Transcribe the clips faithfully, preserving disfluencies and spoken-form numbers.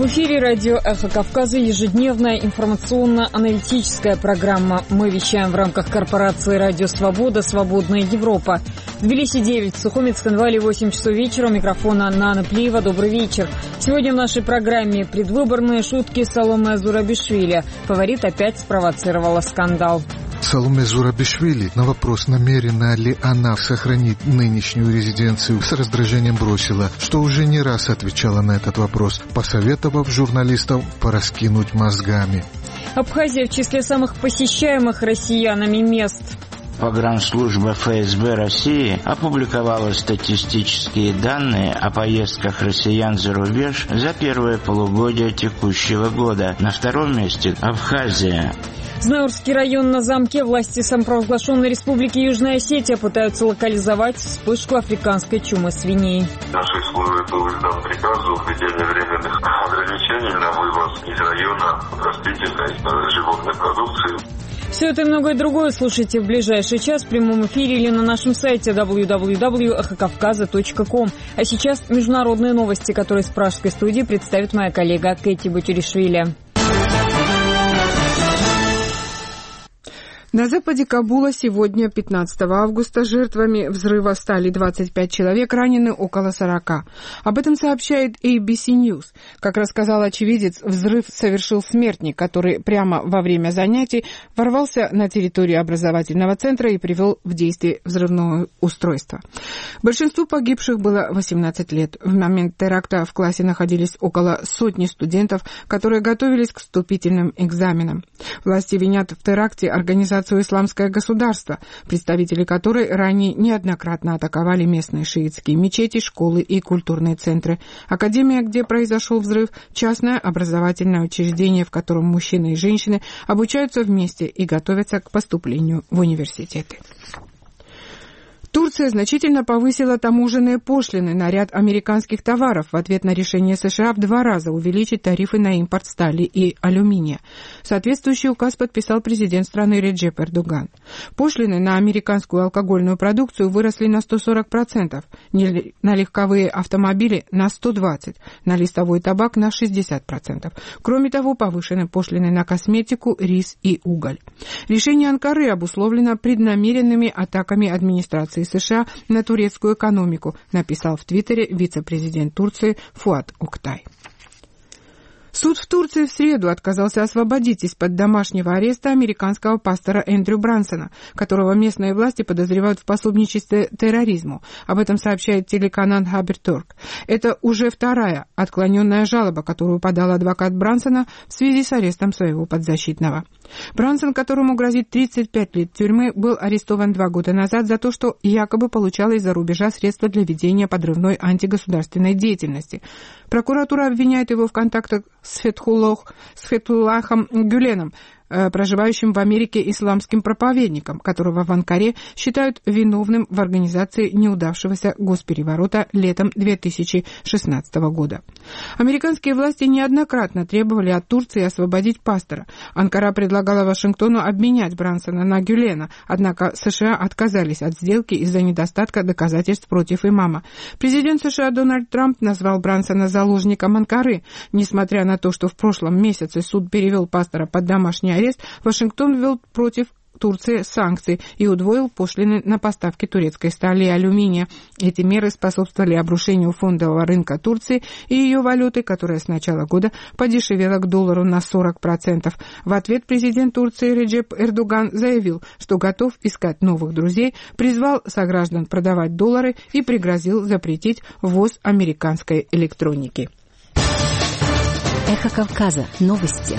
эфире радио «Эхо Кавказа», ежедневная информационно-аналитическая программа. Мы вещаем в рамках корпорации «Радио Свобода», «Свободная Европа». В Тбилиси девять, в Сухуми, Цхинвале восемь часов вечера. У микрофона Нана Плиева. Добрый вечер. Сегодня в нашей программе предвыборные шутки Саломе Зурабишвили. Фаворит опять спровоцировала скандал. Саломе Зурабишвили на вопрос, намерена ли она сохранить нынешнюю резиденцию, с раздражением бросила, что уже не раз отвечала на этот вопрос, посоветовав журналистам пораскинуть мозгами. Абхазия в числе самых посещаемых россиянами мест. Погранслужба эф эс бэ России опубликовала статистические данные о поездках россиян за рубеж за первое полугодие текущего года. На втором месте Абхазия. Знаурский район на замке. Власти самопровозглашенной республики Южная Осетия пытаются локализовать вспышку африканской чумы свиней. Нашей службе был издан приказ о введении временных ограничений на вывоз из района растительной животной продукции. Все это и многое другое слушайте в ближайший час в прямом эфире или на нашем сайте дабл ю дабл ю дабл ю точка эхо кавказа точка ком. А сейчас международные новости, которые с пражской студии представит моя коллега Кэти Батюришвили. На западе Кабула сегодня, пятнадцатого августа, жертвами взрыва стали двадцать пять человек, ранены около сорока. Об этом сообщает эй би си News. Как рассказал очевидец, взрыв совершил смертник, который прямо во время занятий ворвался на территорию образовательного центра и привел в действие взрывное устройство. Большинству погибших было восемнадцать лет. В момент теракта в классе находились около сотни студентов, которые готовились к вступительным экзаменам. Власти винят в теракте организацию «Исламское государство», представители которой ранее неоднократно атаковали местные шиитские мечети, школы и культурные центры. Академия, где произошел взрыв, частное образовательное учреждение, в котором мужчины и женщины обучаются вместе и готовятся к поступлению в университеты. Турция значительно повысила таможенные пошлины на ряд американских товаров в ответ на решение США в два раза увеличить тарифы на импорт стали и алюминия. Соответствующий указ подписал президент страны Реджеп Эрдоган. Пошлины на американскую алкогольную продукцию выросли на сто сорок процентов, на легковые автомобили на сто двадцать процентов, на листовой табак на шестьдесят процентов. Кроме того, повышены пошлины на косметику, рис и уголь. Решение Анкары обусловлено преднамеренными атаками администрации США на турецкую экономику, написал в Твиттере вице-президент Турции Фуат Октай. Суд в Турции в среду отказался освободить из-под домашнего ареста американского пастора Эндрю Брансона, которого местные власти подозревают в пособничестве терроризму. Об этом сообщает телеканал Хаберторг. Это уже вторая отклоненная жалоба, которую подал адвокат Брансона в связи с арестом своего подзащитного. Брансон, которому грозит тридцать пять лет тюрьмы, был арестован два года назад за то, что якобы получал из-за рубежа средства для ведения подрывной антигосударственной деятельности. Прокуратура обвиняет его в контактах с Фетхуллах, с Фетхуллахом Гюленом, проживающим в Америке исламским проповедником, которого в Анкаре считают виновным в организации неудавшегося госпереворота летом две тысячи шестнадцатого года. Американские власти неоднократно требовали от Турции освободить пастора. Анкара предлагала Вашингтону обменять Брансона на Гюлена, однако США отказались от сделки из-за недостатка доказательств против имама. Президент США Дональд Трамп назвал Брансона заложником Анкары. Несмотря на то, что в прошлом месяце суд перевел пастора под домашний арест, Вашингтон ввел против Турции санкции и удвоил пошлины на поставки турецкой стали и алюминия. Эти меры способствовали обрушению фондового рынка Турции и ее валюты, которая с начала года подешевела к доллару на сорок процентов. В ответ президент Турции Реджеп Эрдоган заявил, что готов искать новых друзей, призвал сограждан продавать доллары и пригрозил запретить ввоз американской электроники. Эхо Кавказа. Новости.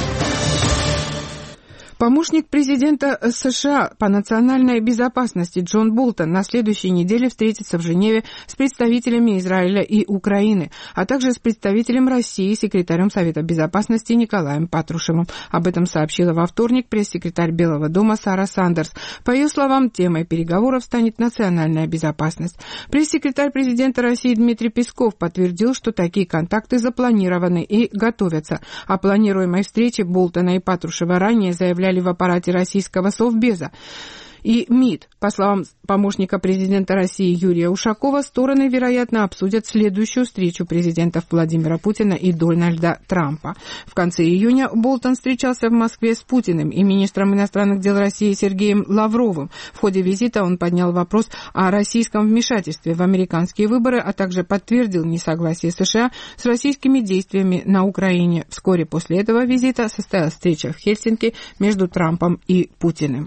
Помощник президента США по национальной безопасности Джон Болтон на следующей неделе встретится в Женеве с представителями Израиля и Украины, а также с представителем России, секретарем Совета Безопасности Николаем Патрушевым. Об этом сообщила во вторник пресс-секретарь Белого дома Сара Сандерс. По ее словам, темой переговоров станет национальная безопасность. Пресс-секретарь президента России Дмитрий Песков подтвердил, что такие контакты запланированы и готовятся. О планируемой встрече Болтона и Патрушева ранее заявляли в аппарате российского Совбеза. и МИД. По словам помощника президента России Юрия Ушакова, стороны, вероятно, обсудят следующую встречу президентов Владимира Путина и Дональда Трампа. В конце июня Болтон встречался в Москве с Путиным и министром иностранных дел России Сергеем Лавровым. В ходе визита он поднял вопрос о российском вмешательстве в американские выборы, а также подтвердил несогласие США с российскими действиями на Украине. Вскоре после этого визита состоялась встреча в Хельсинки между Трампом и Путиным.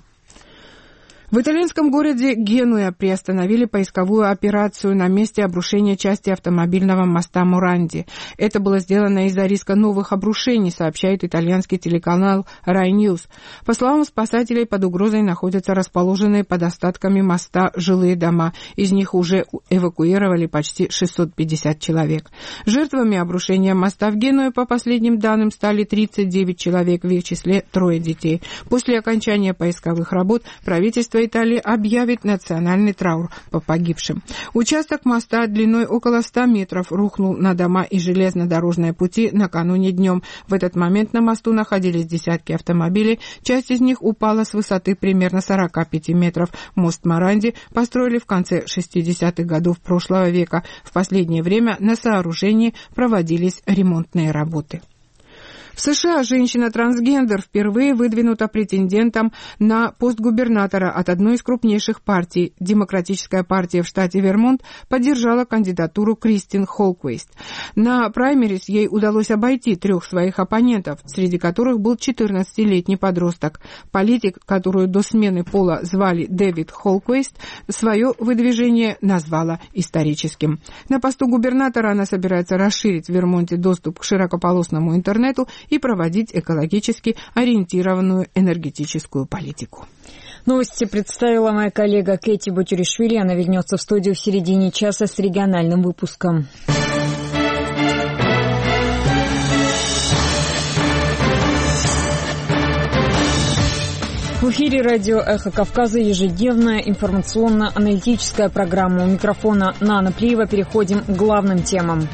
В итальянском городе Генуя приостановили поисковую операцию на месте обрушения части автомобильного моста Муранди. Это было сделано из-за риска новых обрушений, сообщает итальянский телеканал Rai News. По словам спасателей, под угрозой находятся расположенные под остатками моста жилые дома. Из них уже эвакуировали почти шестьсот пятьдесят человек. Жертвами обрушения моста в Генуе, по последним данным, стали тридцать девять человек, в их числе трое детей. После окончания поисковых работ правительство Италии объявит национальный траур по погибшим. Участок моста длиной около ста метров рухнул на дома и железнодорожные пути накануне днем. В этот момент на мосту находились десятки автомобилей. Часть из них упала с высоты примерно сорока пяти метров. Мост Муранди построили в конце шестидесятых годов прошлого века. В последнее время на сооружении проводились ремонтные работы. В США женщина-трансгендер впервые выдвинута претендентом на пост губернатора от одной из крупнейших партий. Демократическая партия в штате Вермонт поддержала кандидатуру Кристин Холквейст. На праймерис ей удалось обойти трех своих оппонентов, среди которых был четырнадцатилетний подросток. Политик, которую до смены пола звали Дэвид Холквейст, свое выдвижение назвала историческим. На посту губернатора она собирается расширить в Вермонте доступ к широкополосному интернету и проводить экологически ориентированную энергетическую политику. Новости представила моя коллега Кэти Батюришвили. Она вернется в студию в середине часа с региональным выпуском. В эфире радио «Эхо Кавказа» ежедневная информационно-аналитическая программа. У микрофона Нана Плиева. Переходим к главным темам.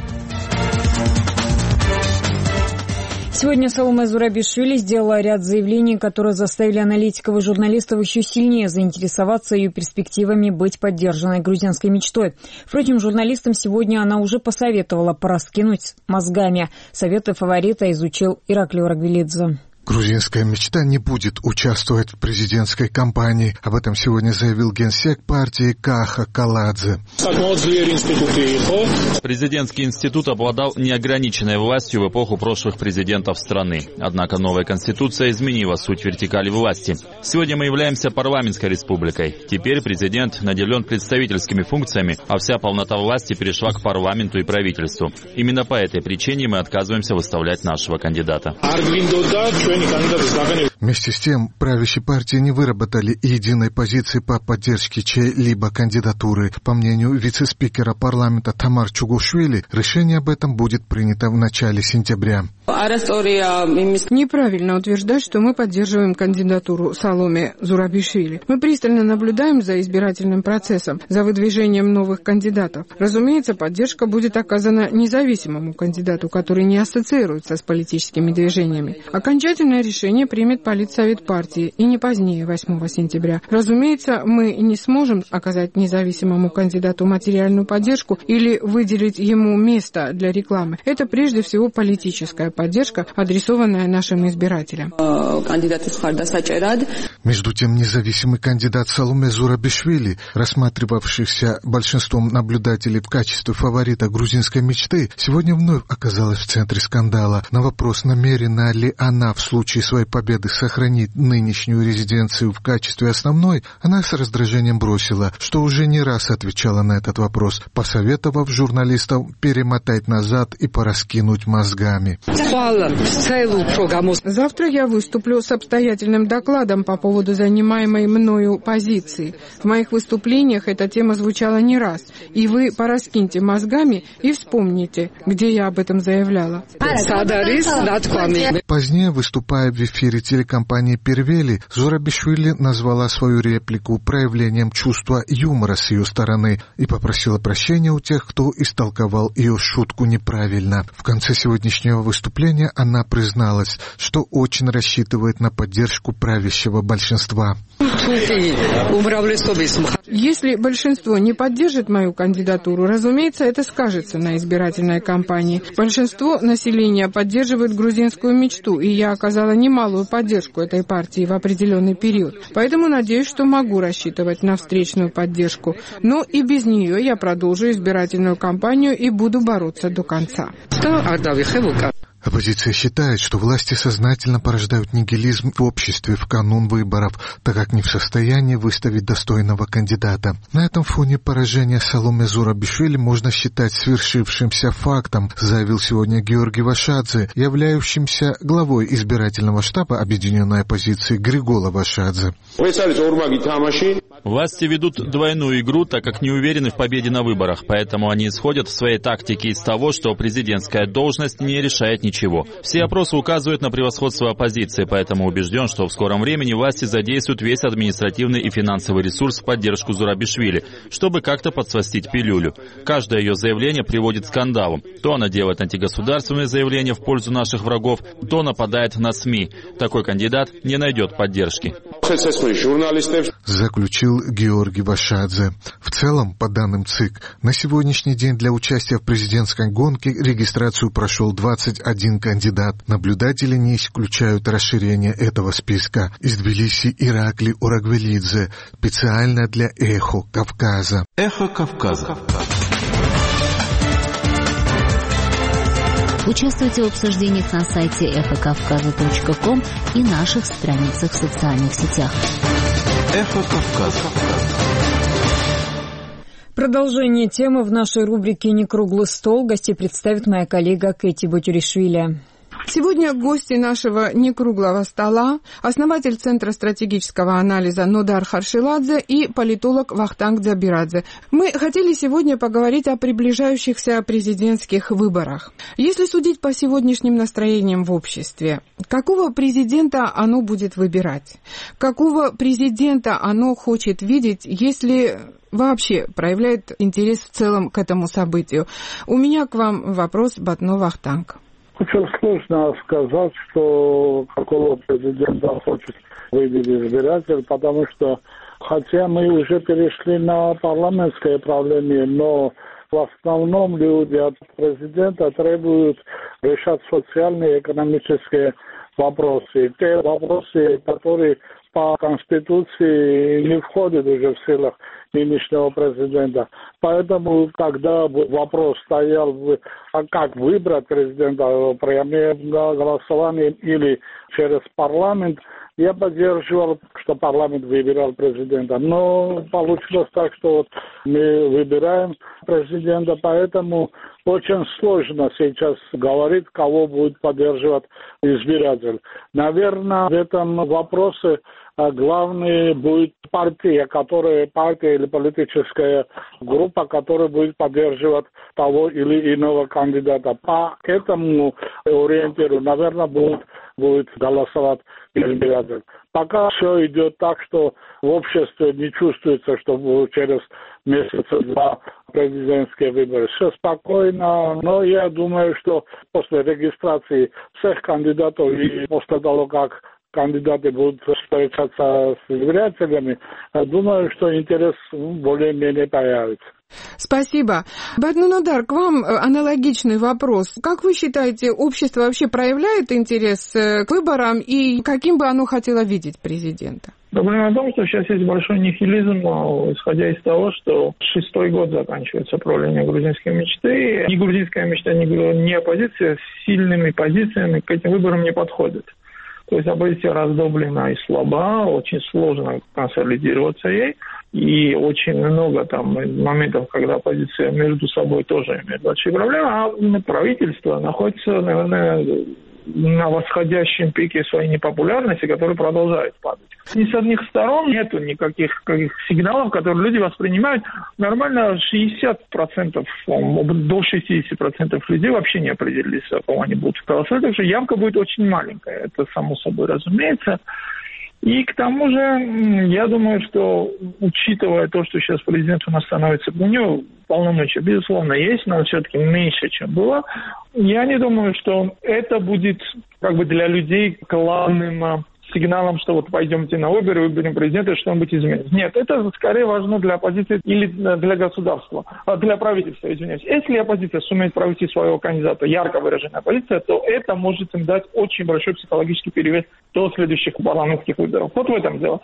Сегодня Саломе Зурабишвили сделала ряд заявлений, которые заставили аналитиков и журналистов еще сильнее заинтересоваться ее перспективами быть поддержанной грузинской мечтой. Впрочем, журналистам сегодня она уже посоветовала пораскинуть мозгами. Советы фаворита изучил Ираклий Рагвелидзе. Грузинская мечта не будет участвовать в президентской кампании. Об этом сегодня заявил генсек партии Каха Каладзе. Президентский институт обладал неограниченной властью в эпоху прошлых президентов страны. Однако новая конституция изменила суть вертикали власти. Сегодня мы являемся парламентской республикой. Теперь президент наделен представительскими функциями, а вся полнота власти перешла к парламенту и правительству. Именно по этой причине мы отказываемся выставлять нашего кандидата. Вместе с тем, правящие партии не выработали единой позиции по поддержке чьей-либо кандидатуры. По мнению вице-спикера парламента Тамар Чугушвили, решение об этом будет принято в начале сентября. Неправильно утверждать, что мы поддерживаем кандидатуру Саломе Зурабишвили. Мы пристально наблюдаем за избирательным процессом, за выдвижением новых кандидатов. Разумеется, поддержка будет оказана независимому кандидату, который не ассоциируется с политическими движениями. Окончательное решение примет Политсовет партии и не позднее восьмого сентября. Разумеется, мы не сможем оказать независимому кандидату материальную поддержку или выделить ему место для рекламы. Это прежде всего политическая поддержка, адресованная нашим избирателям. Между тем, независимый кандидат Саломе Зурабишвили, рассматривавшийся большинством наблюдателей в качестве фаворита грузинской мечты, сегодня вновь оказалась в центре скандала. На вопрос, намерена ли она в случае своей победы сохранить нынешнюю резиденцию в качестве основной, она с раздражением бросила, что уже не раз отвечала на этот вопрос, посоветовав журналистам перемотать назад и пораскинуть мозгами. Завтра я выступлю с обстоятельным докладом по поводу занимаемой мною позиции. В моих выступлениях эта тема звучала не раз, и вы пораскиньте мозгами и вспомните, где я об этом заявляла. Позднее, выступая в эфире телеканала кампании Первели, Зурабишвили назвала свою реплику проявлением чувства юмора с ее стороны и попросила прощения у тех, кто истолковал ее шутку неправильно. В конце сегодняшнего выступления она призналась, что очень рассчитывает на поддержку правящего большинства. Если большинство не поддержит мою кандидатуру, разумеется, это скажется на избирательной кампании. Большинство населения поддерживает грузинскую мечту, и я оказала немалую поддержку этой партии в определенный период. Поэтому надеюсь, что могу рассчитывать на встречную поддержку. Но и без нее я продолжу избирательную кампанию и буду бороться до конца. Оппозиция считает, что власти сознательно порождают нигилизм в обществе в канун выборов, так как не в состоянии выставить достойного кандидата. На этом фоне поражение Саломе Зурабишвили можно считать свершившимся фактом, заявил сегодня Георгий Вашадзе, являющимся главой избирательного штаба объединенной оппозиции Григола Вашадзе. Власти ведут двойную игру, так как не уверены в победе на выборах, поэтому они исходят в своей тактике из того, что президентская должность не решает ничего. Все опросы указывают на превосходство оппозиции, поэтому убежден, что в скором времени власти задействуют весь административный и финансовый ресурс в поддержку Зурабишвили, чтобы как-то подсластить пилюлю. Каждое ее заявление приводит к скандалу. То она делает антигосударственные заявления в пользу наших врагов, то нападает на СМИ. Такой кандидат не найдет поддержки. Заключил Георгий Вашадзе. В целом, по данным ЦИК, на сегодняшний день для участия в президентской гонке регистрацию прошел двадцать один кандидат. Наблюдатели не исключают расширение этого списка. Из Тбилиси Иракли Урагвелидзе, специально для «Эхо Кавказа». «Эхо Кавказа». Участвуйте в обсуждениях на сайте эхо кавказа точка ком и наших страницах в социальных сетях. Эхо Кавказа. Продолжение темы в нашей рубрике «Не круглый стол» гостей представит моя коллега Кэти Батюришвили. Сегодня гости нашего некруглого стола – основатель Центра стратегического анализа Нодар Харшиладзе и политолог Вахтанг Дзабирадзе. Мы хотели сегодня поговорить о приближающихся президентских выборах. Если судить по сегодняшним настроениям в обществе, какого президента оно будет выбирать? Какого президента оно хочет видеть, если вообще проявляет интерес в целом к этому событию? У меня к вам вопрос, Батно Вахтанг. Очень сложно сказать, что какого президента хочет видеть избиратель, потому что, хотя мы уже перешли на парламентское правление, но в основном люди от президента требуют решать социальные и экономические вопросы. Те вопросы, которые по Конституции не входят уже в силах нынешнего президента. Поэтому, когда вопрос стоял, а как выбрать президента, прямым голосованием или через парламент, я поддерживал, что парламент выбирал президента. Но получилось так, что вот мы выбираем президента, поэтому очень сложно сейчас говорить, кого будет поддерживать избиратель. Наверное, в этом вопросе главное будет партия, которая, партия или политическая группа, которая будет поддерживать того или иного кандидата. По этому ориентиру, наверное, будет, будет голосовать избиратель. Пока все идет так, что в обществе не чувствуется, что через месяца-два президентские выборы. Все спокойно, но я думаю, что после регистрации всех кандидатов и после того, как кандидаты будут встречаться с избирателями, думаю, что интерес более-менее появится. Спасибо. Батно Нодар, к вам аналогичный вопрос. Как вы считаете, общество вообще проявляет интерес к выборам и каким бы оно хотело видеть президента? Проблема в том, что сейчас есть большой нихилизм, исходя из того, что шестой год заканчивается правление грузинской мечты. Ни грузинская мечта, ни, ни оппозиция с сильными позициями к этим выборам не подходит. То есть оппозиция раздоблена и слаба, очень сложно консолидироваться ей. И очень много там моментов, когда оппозиция между собой тоже имеет большие проблемы, а правительство находится, наверное, на восходящем пике своей непопулярности, который продолжает падать. Ни с одних сторон нету никаких, никаких сигналов, которые люди воспринимают. Нормально шестьдесят процентов, до шестьдесят процентов людей вообще не определились, за кого они будут голосовать, так что явка будет очень маленькая, это само собой разумеется. И к тому же, я думаю, что, учитывая то, что сейчас президент у нас становится, у него полномочия, безусловно, есть, но все-таки меньше, чем было, я не думаю, что это будет как бы для людей главным сигналом, что вот пойдемте на выборы, выберем президента, что-нибудь изменится. Нет, это скорее важно для оппозиции или для государства, для правительства, извиняюсь. Если оппозиция сумеет провести своего кандидата, ярко выраженная оппозиция, то это может им дать очень большой психологический перевес до следующих парламентских выборов. Вот в этом дело.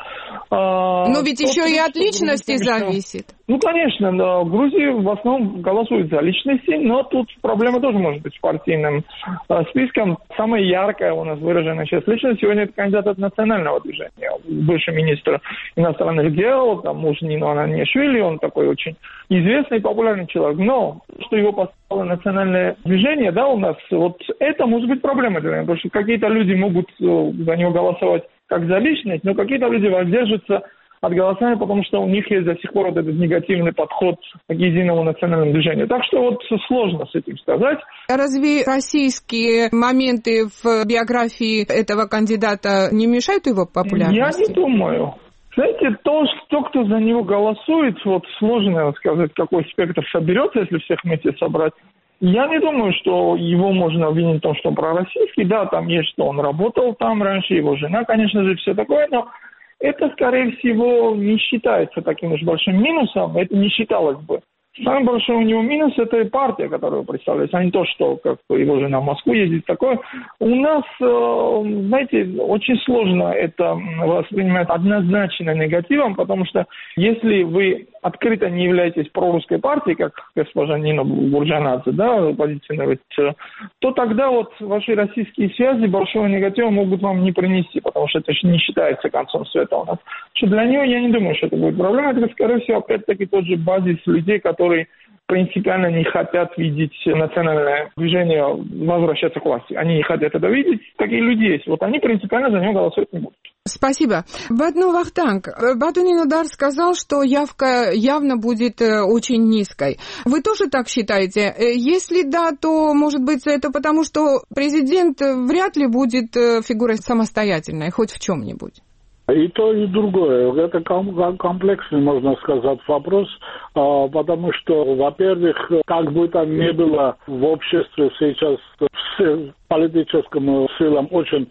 Но ведь еще и от личности зависит. Ну, конечно, да. В Грузии в основном голосуют за личности, но тут проблема тоже может быть с партийным э, списком. Самая яркая у нас выраженная сейчас личность сегодня это кандидат от национального движения, бывший министр иностранных дел, там, муж Нино Ананишвили, он такой очень известный и популярный человек. Но что его поставило национальное движение, да, у нас, вот это может быть проблема для него, потому что какие-то люди могут э, за него голосовать как за личность, но какие-то люди воздержатся от голосования, потому что у них есть до сих пор вот этот негативный подход к единому национальному движению. Так что вот сложно с этим сказать. Разве российские моменты в биографии этого кандидата не мешают его популярности? Я не думаю. Знаете, то, что кто за него голосует, вот сложно сказать, какой спектр соберется, если всех вместе собрать. Я не думаю, что его можно обвинить в том, что он пророссийский. Да, там есть, что он работал там раньше, его жена, конечно же, все такое, но это, скорее всего, не считается таким уж большим минусом, это не считалось бы. Самый большой у него минус – это и партия, которую представляет, а не то, что как его жена в Москву ездит, такое. У нас, знаете, очень сложно это воспринимать однозначно негативом, потому что если вы открыто не являетесь прорусской партией, как госпожа Нина Бурджанадзе, да, оппозиционер, то тогда вот ваши российские связи большого негатива могут вам не принести, потому что это не считается концом света у нас. Что для него я не думаю, что это будет проблема. Это, скорее всего, опять-таки тот же базис людей, которые принципиально не хотят видеть национальное движение возвращаться к власти. Они не хотят это видеть. Такие люди есть. Вот они принципиально за него голосовать не будут. Спасибо. Батну Вахтанг, Батунин Удар сказал, что явка явно будет очень низкой. Вы тоже так считаете? Если да, то, может быть, это потому, что президент вряд ли будет фигурой самостоятельной, хоть в чем-нибудь? И то, и другое. Это комплексный, можно сказать, вопрос, потому что, во-первых, как бы там ни было в обществе сейчас с политическим силам очень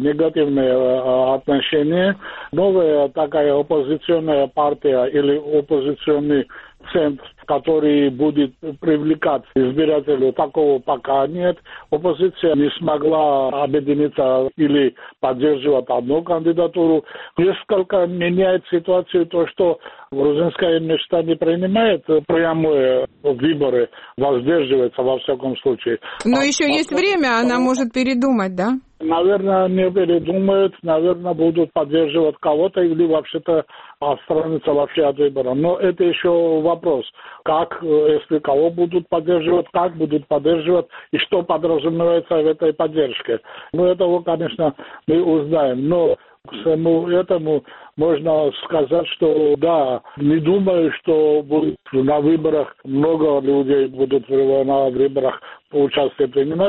негативное отношение, новая такая оппозиционная партия или оппозиционный центр, который будет привлекать избирателей, такого пока нет. Оппозиция не смогла объединиться или поддерживать одну кандидатуру. Несколько меняет ситуацию то, что грузинская мечта не принимает прямые выборы, воздерживается во всяком случае. Но а, еще а, есть а, время, она может передумать, да? Наверное, не передумают, наверное, будут поддерживать кого-то или вообще-то отстраниться вообще от выбора. Но это еще вопрос. Как, если кого будут поддерживать, как будут поддерживать и что подразумевается в этой поддержке. Ну, этого, конечно, мы узнаем. Но к всему этому можно сказать, что да, не думаю, что будет на выборах много людей будут на выборах участие принимать,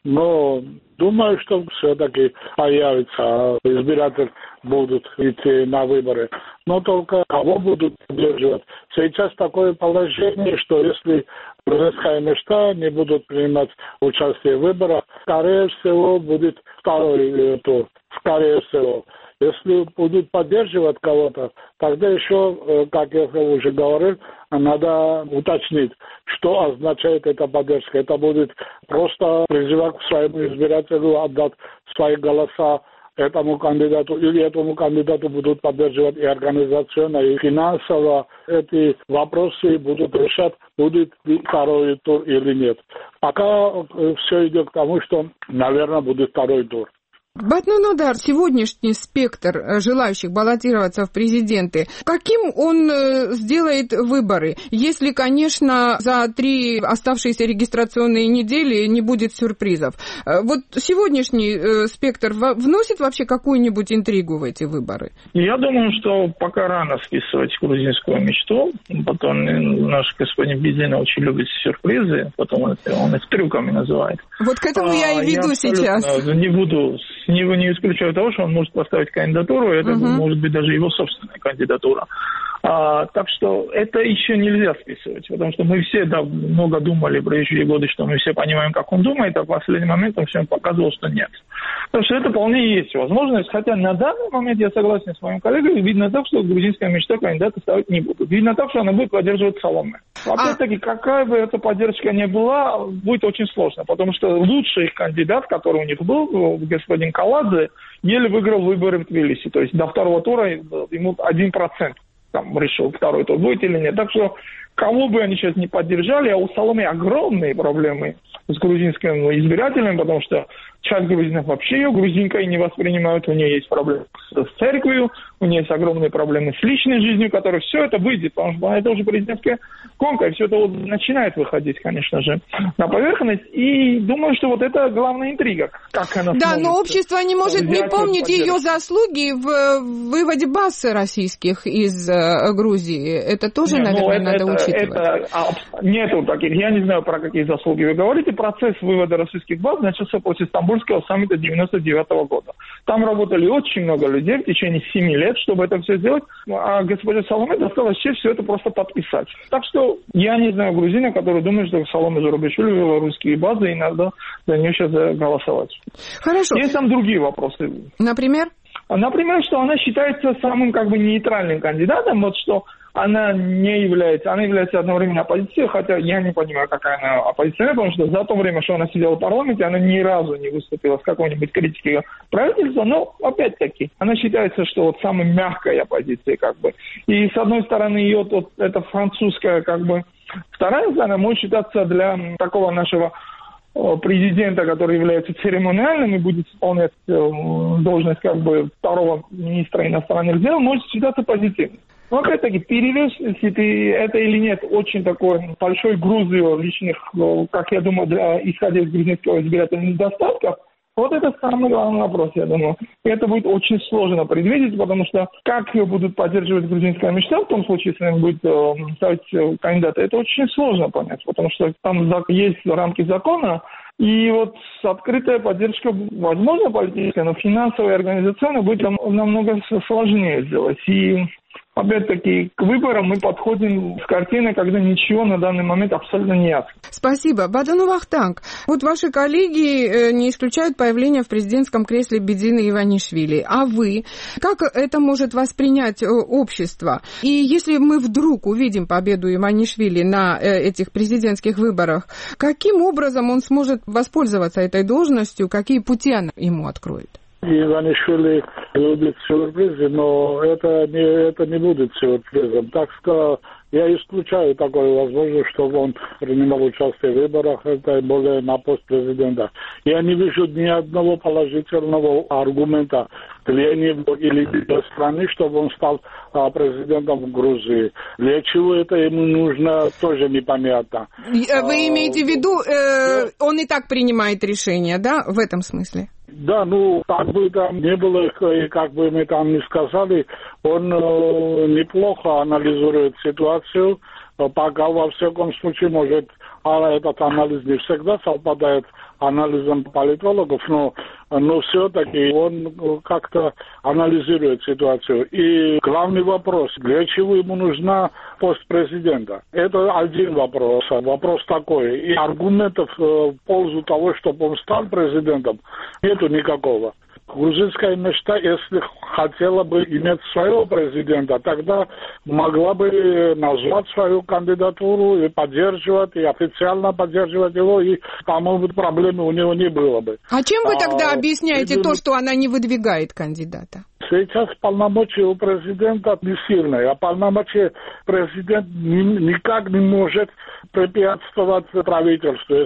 но думаю, что все-таки появится, избиратели будут идти на выборы. Но только кого будут поддерживать? Сейчас такое положение, что если грузинская мечта не будут принимать участие в выборах, скорее всего будет второй тур. Скорее всего. Если будут поддерживать кого-то, тогда еще, как я уже говорил, надо уточнить, что означает эта поддержка. Это будет просто призывать к своему избирателю отдать свои голоса этому кандидату, или этому кандидату будут поддерживать и организационно, и финансово. Эти вопросы будут решать, будет ли второй тур или нет. Пока все идет к тому, что, наверное, будет второй тур. Батнунудар, сегодняшний спектр желающих баллотироваться в президенты, каким он сделает выборы, если, конечно, за три оставшиеся регистрационные недели не будет сюрпризов? Вот сегодняшний спектр вносит вообще какую-нибудь интригу в эти выборы? Я думаю, что пока рано списывать грузинскую мечту. Потом наш господин Бедина очень любит сюрпризы, потом он, он их трюками называет. Вот к этому а, я и веду я сейчас. Не буду, не, не исключаю того, что он может поставить кандидатуру, это угу. может быть даже его собственная кандидатура. А, так что это еще нельзя списывать, потому что мы все да, много думали в предыдущие годы, что мы все понимаем, как он думает, а в последний момент он всем показывал, что нет. Потому что это вполне есть возможность, хотя на данный момент я согласен с моим коллегой, видно так, что грузинская мечта кандидата ставить не будут. Видно так, что она будет поддерживать Саломе. Опять-таки, какая бы эта поддержка ни была, будет очень сложно, потому что лучший кандидат, который у них был, господин Каладзе, еле выиграл выборы в Тбилиси. То есть до второго тура ему один процент там решил, второй тур будет или нет. Так что кого бы они сейчас не поддержали, а у Саломе огромные проблемы с грузинским избирателем, потому что часть грузинов вообще ее грузинкой не воспринимают, у нее есть проблемы с церковью, у нее есть огромные проблемы с личной жизнью, которые все это выйдет, потому что это уже президентская гонка, и все это вот начинает выходить, конечно же, на поверхность. И думаю, что вот это главная интрига. Как она да, но общество не может не помнить ее заслуги в выводе баз российских из Грузии. Это тоже, нет, наверное, это, надо это, учитывать. Это, а, нету таких. Я не знаю, про какие заслуги вы говорите. Процесс вывода российских баз начался после Стамбульского саммита девяносто девятого года. Там работали очень много людей в течение семи лет, чтобы это все сделать, а госпоже Саломе досталось честь все это просто подписать. Так что я не знаю грузина, который думает, что Саломе Зурабишвили вывела русские базы, и надо за нее сейчас голосовать. Хорошо. Есть там другие вопросы. Например? Например, что она считается самым как бы нейтральным кандидатом, вот что она не является, она является одновременно оппозицией, хотя я не понимаю, какая она оппозиция, потому что за то время, что она сидела в парламенте, она ни разу не выступила с какой-нибудь критикой правительства, но опять-таки, она считается, что вот самой мягкой оппозицией, как бы. И с одной стороны, ее вот эта французская, как бы, вторая сторона может считаться для такого нашего президента, который является церемониальным и будет исполнять должность как бы второго министра иностранных дел, может считаться позитивным. Но опять-таки, перевес это или нет, очень такой большой груз его личных, как я думаю, для, исходя из грузинского избирательных недостатков, вот это самый главный вопрос, я думаю. И это будет очень сложно предвидеть, потому что как ее будут поддерживать грузинская мечта, в том случае, если они будут э, ставить кандидата, это очень сложно понять, потому что там есть рамки закона, и вот открытая поддержка, возможно, политическая, но финансовая и организационная будет намного сложнее сделать. И опять-таки, к выборам мы подходим с картиной, когда ничего на данный момент абсолютно не ясно. Спасибо. Бадану Вахтанг, вот ваши коллеги не исключают появление в президентском кресле Бедины Иванишвили. А вы? Как это может воспринять общество? И если мы вдруг увидим победу Иванишвили на этих президентских выборах, каким образом он сможет воспользоваться этой должностью? Какие пути она ему откроет? Иванишвили любит сюрпризы, но это не, это не будет сюрпризом. Так что я исключаю такую возможность, чтобы он принимал участие в выборах, это более на пост президента. Я не вижу ни одного положительного аргумента для него или для страны, чтобы он стал а, президентом Грузии. Для чего это ему нужно, тоже непонятно. Вы имеете в виду, э, он и так принимает решения, да, в этом смысле? Да, ну, как бы там не было, и как бы мы там не сказали, он э, неплохо анализирует ситуацию, пока во всяком случае, может, а этот анализ не всегда совпадает с анализом политологов, но, но все-таки он как-то анализирует ситуацию. И главный вопрос, для чего ему нужна пост президента? Это один вопрос. Вопрос такой. И аргументов в пользу того, чтобы он стал президентом, нету никакого. Грузинская мечта, если хотела бы иметь своего президента, тогда могла бы назвать свою кандидатуру и поддерживать, и официально поддерживать его, и, по-моему, проблемы у него не было бы. А чем вы тогда а, объясняете и, то, что она не выдвигает кандидата? Сейчас полномочия у президента не сильные, а полномочия президент ни, никак не может препятствовать правительству.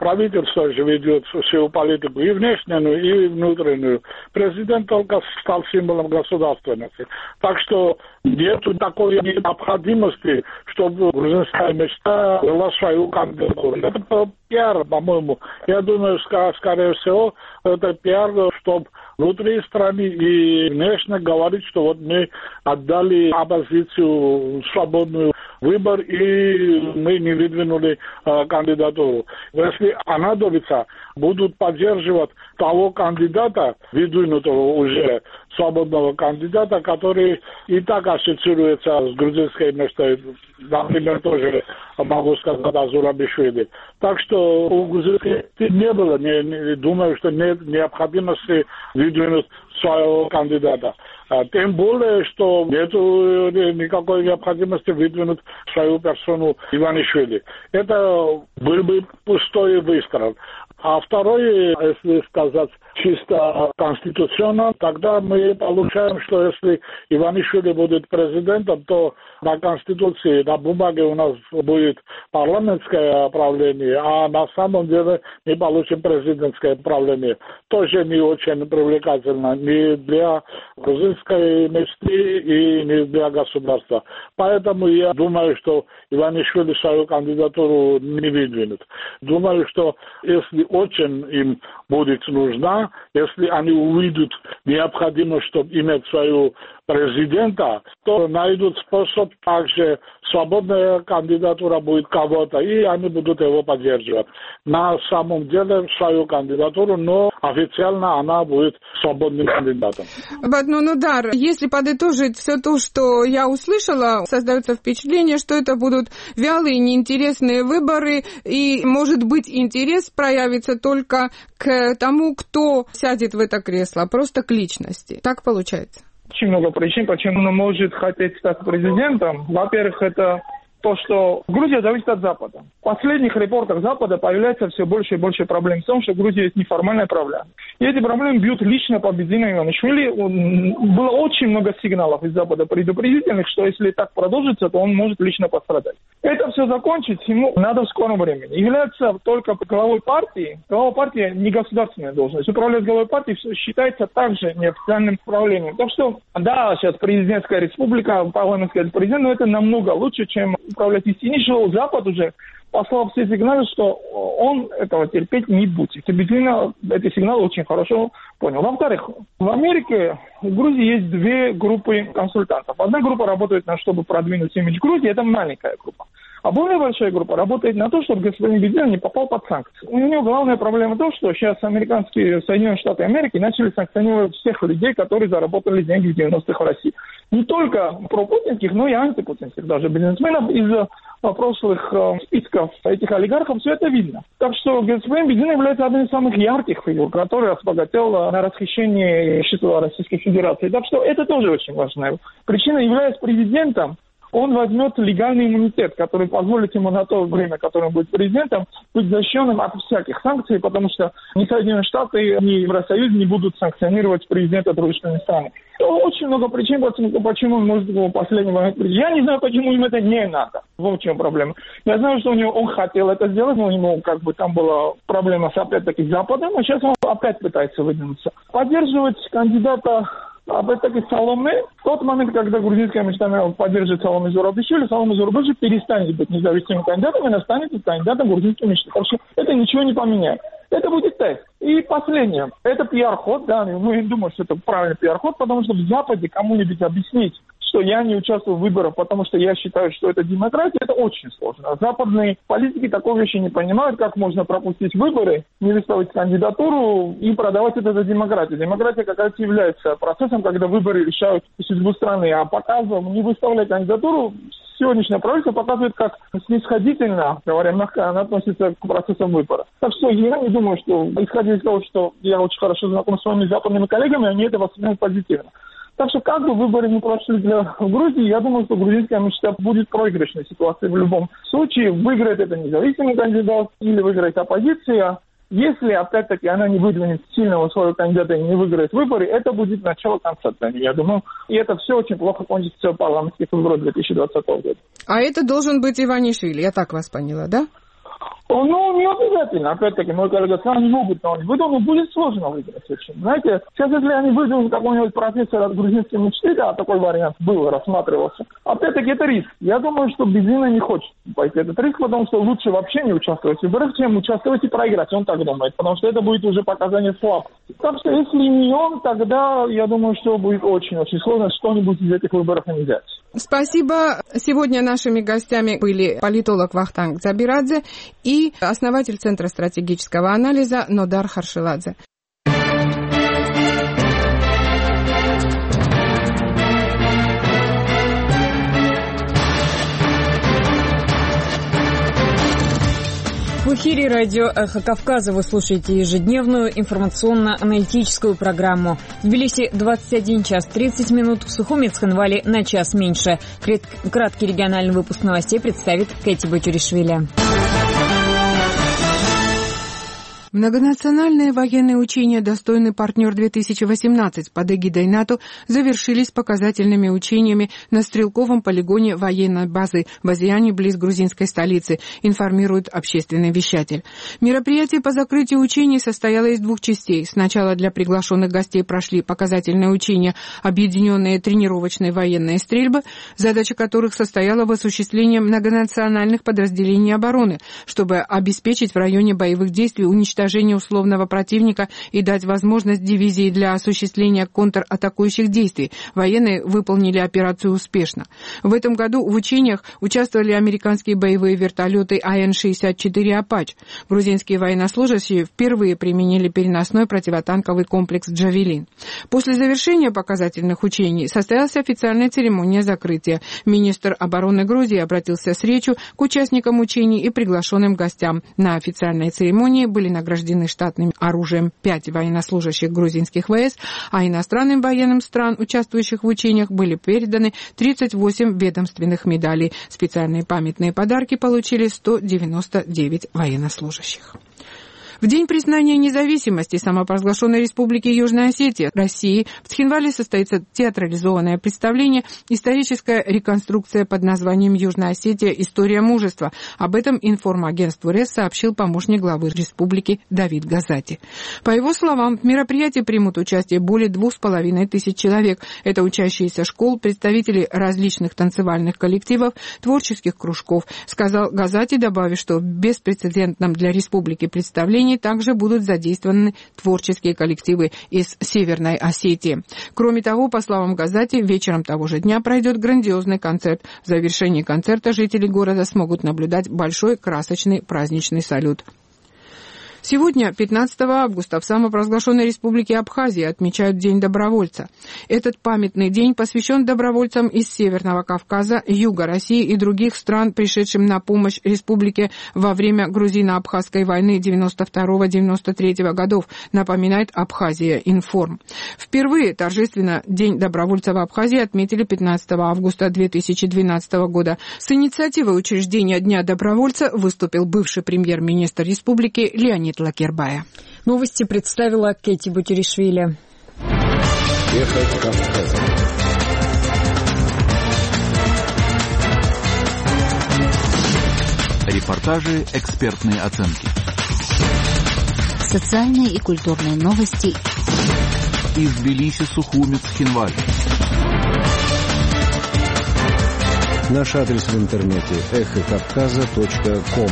правительство же ведет всю политику, и внешнюю, и внутреннюю. Президент только стал символом государственности. Так что нет такой необходимости, чтобы грузинская мечта вела свою кандидатуру. Это пиар, по-моему. Я думаю, скорее всего, это пиар, чтобы внутри страны и внешне говорить, что вот мы отдали оппозицию свободную выбор, и мы не выдвинули э, кандидатуру. Если понадобится, будут поддерживать того кандидата, выдвинутого уже свободного кандидата, который и так ассоциируется с грузинской мечтой, например, тоже могу сказать о Зурабишвили. Так что у грузинской не было, не, не, думаю, что нет необходимости выдвинуть своего кандидата. Тем более, что нет никакой необходимости выдвинуть свою персону Иванишвили. Это был бы пустой выстрел. А второе, если сказать чисто конституционно, тогда мы получаем, что если Иванишвили будет президентом, то на Конституции, на бумаге у нас будет парламентское правление, а на самом деле мы получим президентское правление. Тоже не очень привлекательно ни для грузинской мечты и ни для государства. Поэтому я думаю, что Иванишвили свою кандидатуру не выдвинет. Думаю, что если очень им будет нужна, если они увидят необходимость, чтобы иметь свою президента, то найдут способ, также свободная кандидатура будет кого-то, и они будут его поддерживать. На самом деле свою кандидатуру, но официально она будет свободным кандидатом. Батну Нудар, если подытожить все то, что я услышала, создается впечатление, что это будут вялые, неинтересные выборы, и, может быть, интерес проявится только к тому, кто сядет в это кресло, просто к личности. Так получается? Очень много причин, почему он может хотеть стать президентом. Во-первых, это то, что Грузия зависит от Запада. В последних репортах Запада появляется все больше и больше проблем в том, что Грузия есть неформальное правление. И эти проблемы бьют лично по Бедзину Иванишвили. Было очень много сигналов из Запада предупредительных, что если так продолжится, то он может лично пострадать. Это все закончить ему надо в скором времени. Является только главой партии. Глава партии не государственная должность. Управлять главой партии считается также неофициальным управлением. Так что, да, сейчас президентская республика, парламентская президент, но это намного лучше, чем управлять истиннейшего. Запад уже послал все сигналы, что он этого терпеть не будет. Бедзина эти сигналы очень хорошо понял. Во-вторых, в Америке, в Грузии есть две группы консультантов. Одна группа работает на, чтобы продвинуть имидж Грузии, это маленькая группа. А более большая группа работает на то, чтобы господин Бедзин не попал под санкции. У него главная проблема в том, что сейчас американские Соединенные Штаты Америки начали санкционировать всех людей, которые заработали деньги в девяностых в России. Не только пропутинских, но и антипутинских даже бизнесменов. Из прошлых э, списков этих олигархов все это видно. Так что господин Бедзин является одной из самых ярких фигур, который разбогател на расхищении имущества Российской Федерации. Так что это тоже очень важная причина. Являясь президентом, он возьмет легальный иммунитет, который позволит ему на то время, которое он будет президентом, быть защищенным от всяких санкций, потому что ни Соединенные Штаты, ни Евросоюз не будут санкционировать президента дружественной страны. Очень много причин, почему он может в последний момент прийти. Я не знаю, почему им это не надо. Вот в чем проблема. Я знаю, что у него, он хотел это сделать, но у него как бы там была проблема с опять-таки Западом, а сейчас он опять пытается выдвинуться. Поддерживать кандидата опять-таки Саломе, в тот момент, когда грузинская мечта поддержит Саломе Зурабишвили, Саломе Зурабишвили перестанет быть независимым кандидатом и настанет кандидатом грузинской мечты. Так что это ничего не поменяет. Это будет тест. И последнее. Это пиар-ход, да, мы думаем, что это правильный пиар-ход, потому что в Западе кому-нибудь объяснить, что я не участвую в выборах, потому что я считаю, что это демократия, это очень сложно. Западные политики такой вещи не понимают, как можно пропустить выборы, не выставить кандидатуру и продавать это за демократию. Демократия как раз является процессом, когда выборы решают судьбу страны, а показом не выставлять кандидатуру, сегодняшнее правительство показывает, как снисходительно, говоря мягко, она относится к процессам выбора. Так что я не думаю, что, исходя из того, что я очень хорошо знаком с своими западными коллегами, они это воспринимают позитивно. Так что как бы выборы не прошли для Грузии, я думаю, что грузинская мечта будет проигрышной ситуацией в любом случае. Выиграет это независимый кандидат или выиграет оппозиция. Если, опять-таки, она не выдвинет сильного своего кандидата и не выиграет выборы, это будет начало конца для нее, я думаю. И это все очень плохо кончится в парламентских выборах две тысячи двадцатого года. А это должен быть Иванишвили, я так вас поняла, да? Ну, не обязательно, опять-таки, мой коллега сказал, они могут, но они выйдут, но будет сложно выиграть очень. Знаете, сейчас, если они выйдут какой-нибудь профессор от грузинской мечты, да, такой вариант был, рассматривался, опять-таки, это риск. Я думаю, что Бедзина не хочет пойти этот риск, потому что лучше вообще не участвовать в выборах, чем участвовать и проиграть, он так думает, потому что это будет уже показание слабости. Так что, если не он, тогда, я думаю, что будет очень-очень сложно что-нибудь из этих выборов не взять. Спасибо. Сегодня нашими гостями были политолог Вахтанг Забирадзе и основатель Центра стратегического анализа Нодар Харшиладзе. В эфире радио «Эхо Кавказа» вы слушаете ежедневную информационно-аналитическую программу. В Тбилиси двадцать один час тридцать минут, в Сухуми и Цхинвале на час меньше. Краткий региональный выпуск новостей представит Кэти Батюришвили. Многонациональные военные учения «Достойный партнер-две тысячи восемнадцать» под эгидой НАТО завершились показательными учениями на стрелковом полигоне военной базы в Азияне близ грузинской столицы, информирует общественный вещатель. Мероприятие по закрытию учений состояло из двух частей. Сначала для приглашенных гостей прошли показательные учения «Объединенные тренировочные военные стрельбы», задача которых состояла в осуществлении многонациональных подразделений обороны, чтобы обеспечить в районе боевых действий уничтожение условного противника и дать возможность дивизии для осуществления контратакующих действий. Военные выполнили операцию успешно. В этом году в учениях участвовали американские боевые вертолеты А Н шестьдесят четыре «Апач». Грузинские военнослужащие впервые применили переносной противотанковый комплекс «Джавелин». После завершения показательных учений состоялась официальная церемония закрытия. Министр обороны Грузии обратился с речью к участникам учений и приглашенным гостям. На официальной церемонии были награждены награждены штатным оружием пять военнослужащих грузинских вэ эс, а иностранным военным стран, участвующих в учениях, были переданы тридцать восемь ведомственных медалей. Специальные памятные подарки получили сто девяносто девять военнослужащих. В день признания независимости самопровозглашенной Республики Южная Осетия России в Цхинвале состоится театрализованное представление «Историческая реконструкция» под названием «Южная Осетия. История мужества». Об этом информагентству РЭС сообщил помощник главы республики Давид Газати. По его словам, в мероприятии примут участие более двух с половиной тысяч человек. Это учащиеся школ, представители различных танцевальных коллективов, творческих кружков, сказал Газати, добавив, что в беспрецедентном для республики представлении также будут задействованы творческие коллективы из Северной Осетии. Кроме того, по словам Газати, вечером того же дня пройдет грандиозный концерт. В завершении концерта жители города смогут наблюдать большой красочный праздничный салют. Сегодня, пятнадцатого августа, в самопровозглашенной Республике Абхазия отмечают День добровольца. Этот памятный день посвящен добровольцам из Северного Кавказа, Юга России и других стран, пришедшим на помощь республике во время грузино-абхазской войны девяносто второго — девяносто третьего годов, напоминает Абхазия Информ. Впервые торжественно День добровольца в Абхазии отметили пятнадцатого августа две тысячи двенадцатого года. С инициативой учреждения Дня добровольца выступил бывший премьер-министр республики Леонид Лакербая. Новости представила Кэти Батюришвили. Эхо Кавказа. Репортажи, экспертные оценки. Социальные и культурные новости. Из Тбилиси, Сухуми, Цхинвале. Наш адрес в интернете эхо кавказа точка ком.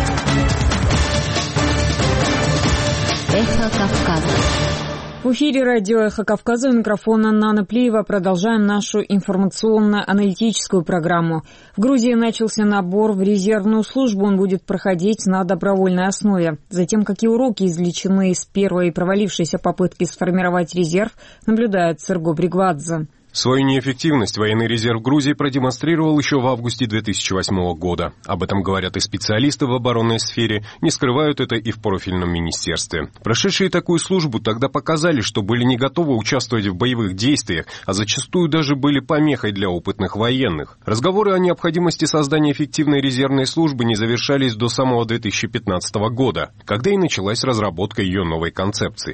Эхо Кавказа. В эфире радио «Эхо Кавказа», у микрофона Нана Плиева. Продолжаем нашу информационно-аналитическую программу. В Грузии начался набор в резервную службу. Он будет проходить на добровольной основе. Затем, какие уроки извлечены из первой провалившейся попытки сформировать резерв, наблюдает Серго Бригвадзе. Свою неэффективность военный резерв Грузии продемонстрировал еще в августе две тысячи восьмого года. Об этом говорят и специалисты в оборонной сфере, не скрывают это и в профильном министерстве. Прошедшие такую службу тогда показали, что были не готовы участвовать в боевых действиях, а зачастую даже были помехой для опытных военных. Разговоры о необходимости создания эффективной резервной службы не завершались до самого две тысячи пятнадцатого года, когда и началась разработка ее новой концепции.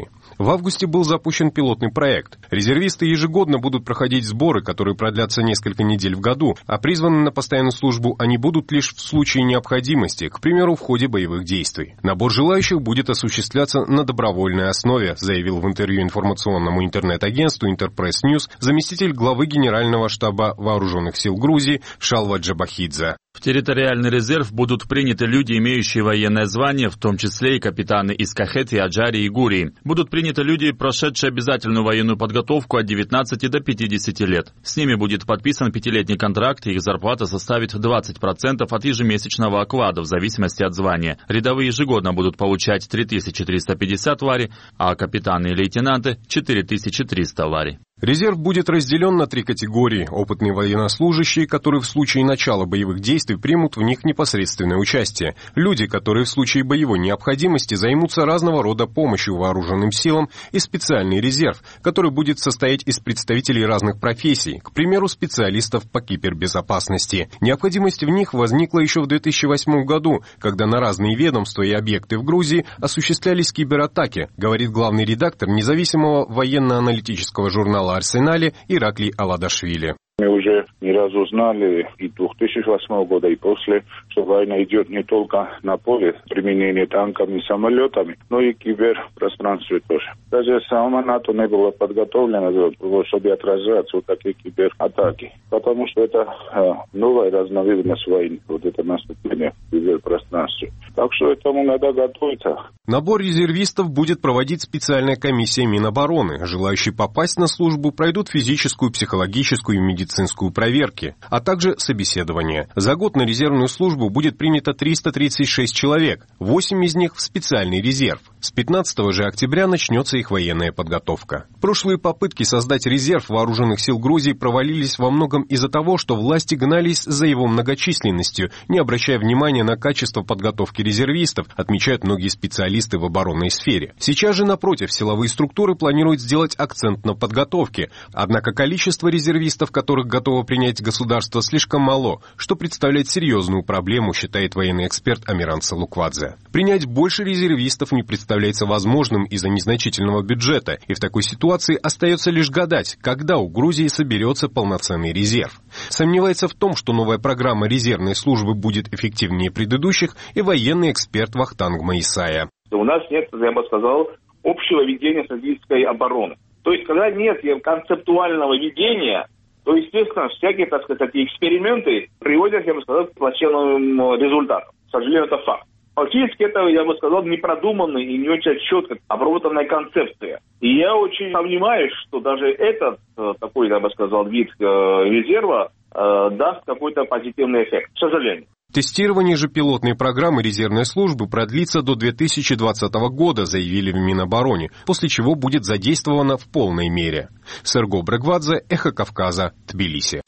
В августе был запущен пилотный проект. Резервисты ежегодно будут проходить сборы, которые продлятся несколько недель в году, а призваны на постоянную службу они будут лишь в случае необходимости, к примеру, в ходе боевых действий. Набор желающих будет осуществляться на добровольной основе, заявил в интервью информационному интернет-агентству Интерпресс Ньюс заместитель главы Генерального штаба Вооруженных сил Грузии Шалва Джабахидзе. В территориальный резерв будут приняты люди, имеющие военное звание, в том числе и капитаны из Кахеты, Аджари и Гурии. Будут приняты люди, прошедшие обязательную военную подготовку от девятнадцати до пятидесяти лет. С ними будет подписан пятилетний контракт, и их зарплата составит двадцать процентов от ежемесячного оклада в зависимости от звания. Рядовые ежегодно будут получать три тысячи триста пятьдесят лари, а капитаны и лейтенанты – четыре тысячи триста лари. Резерв будет разделен на три категории. Опытные военнослужащие, которые в случае начала боевых действий примут в них непосредственное участие. Люди, которые в случае боевой необходимости займутся разного рода помощью вооруженным силам, и специальный резерв, который будет состоять из представителей разных профессий, к примеру, специалистов по кибербезопасности. Необходимость в них возникла еще в две тысячи восьмом году, когда на разные ведомства и объекты в Грузии осуществлялись кибератаки, говорит главный редактор независимого военно-аналитического журнала «Арсенале» Ираклий Аладашвили. Мы уже не раз узнали и две тысячи восьмого года, и после, что война идет не только на поле применения танками и самолетами, но и киберпространстве тоже. Даже сама НАТО не была подготовлена, чтобы отражать вот такие кибератаки, потому что это а, новая разновидность войны, вот это наступление в киберпространстве. Так что этому надо готовиться. Набор резервистов будет проводить специальная комиссия Минобороны. Желающие попасть на службу пройдут физическую, психологическую и медицинскую проверки, а также собеседование. За год на резервную службу будет принято триста тридцать шесть человек, восемь из них в специальный резерв. С пятнадцатого же октября начнется их военная подготовка. Прошлые попытки создать резерв вооруженных сил Грузии провалились во многом из-за того, что власти гнались за его многочисленностью, не обращая внимания на качество подготовки резервистов, отмечают многие специалисты в оборонной сфере. Сейчас же, напротив, силовые структуры планируют сделать акцент на подготовке, однако количество резервистов, которых готово принять государство, слишком мало, что представляет серьезную проблему, считает военный эксперт Амиран Салуквадзе. Принять больше резервистов не представляется возможным из-за незначительного бюджета, и в такой ситуации остается лишь гадать, когда у Грузии соберется полноценный резерв. Сомневается в том, что новая программа резервной службы будет эффективнее предыдущих, и военный эксперт Вахтанг Маисая. У нас нет, я бы сказал, общего ведения стратегической обороны. То есть, когда нет концептуального ведения, то, естественно, всякие, так сказать, такие эксперименты приводят, я бы сказал, к плачевным результатам. К сожалению, это факт. Фактически это, я бы сказал, непродуманная и не очень четко обработанная концепция. И я очень сомневаюсь, что даже этот такой, я бы сказал, вид резерва даст какой-то позитивный эффект. К сожалению. Тестирование же пилотной программы резервной службы продлится до две тысячи двадцатого года, заявили в Минобороне, после чего будет задействовано в полной мере. Серго Брегвадзе, Эхо Кавказа, Тбилиси.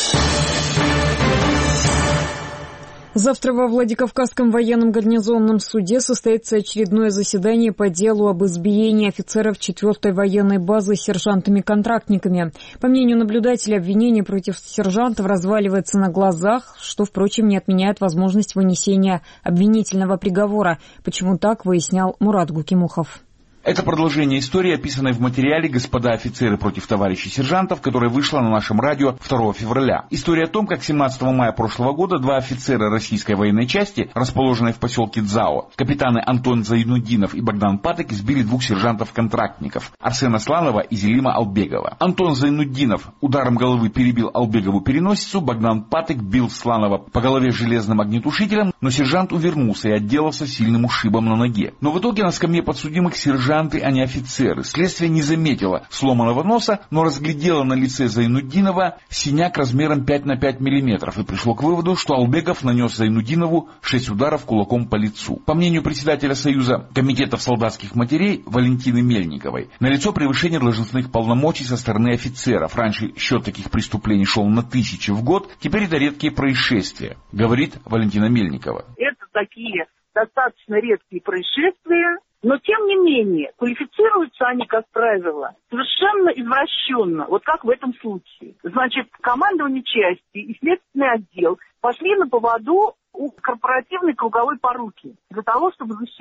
Завтра во Владикавказском военном гарнизонном суде состоится очередное заседание по делу об избиении офицеров четвёртой военной базы сержантами-контрактниками. По мнению наблюдателя, обвинение против сержантов разваливается на глазах, что, впрочем, не отменяет возможность вынесения обвинительного приговора. Почему так, выяснял Мурат Гукимухов. Это продолжение истории, описанной в материале «Господа офицеры против товарищей сержантов», которая вышла на нашем радио второго февраля. История о том, как семнадцатого мая прошлого года два офицера российской военной части, расположенной в поселке Дзао, капитаны Антон Зайнуддинов и Богдан Патек, избили двух сержантов-контрактников Арсена Сланова и Зелима Албегова. Антон Зайнуддинов ударом головы перебил Албегову переносицу, Богдан Патек бил Сланова по голове железным огнетушителем, но сержант увернулся и отделался сильным ушибом на ноге. Но в итоге на скамье подсудимых сержант а не офицеры. Следствие не заметило сломанного носа, но разглядело на лице Зайнуддинова синяк размером пять на пять миллиметров и пришло к выводу, что Албегов нанес Зайнуддинову шесть ударов кулаком по лицу. По мнению председателя Союза комитетов солдатских матерей Валентины Мельниковой, налицо превышение должностных полномочий со стороны офицеров. Раньше счет таких преступлений шел на тысячи в год, теперь это редкие происшествия, говорит Валентина Мельникова. Это такие достаточно редкие происшествия. Но, тем не менее, квалифицируются они, как правило, совершенно извращенно, вот как в этом случае. Значит, командование части и следственный отдел пошли на поводу у корпоративной круговой поруки для того, чтобы защитить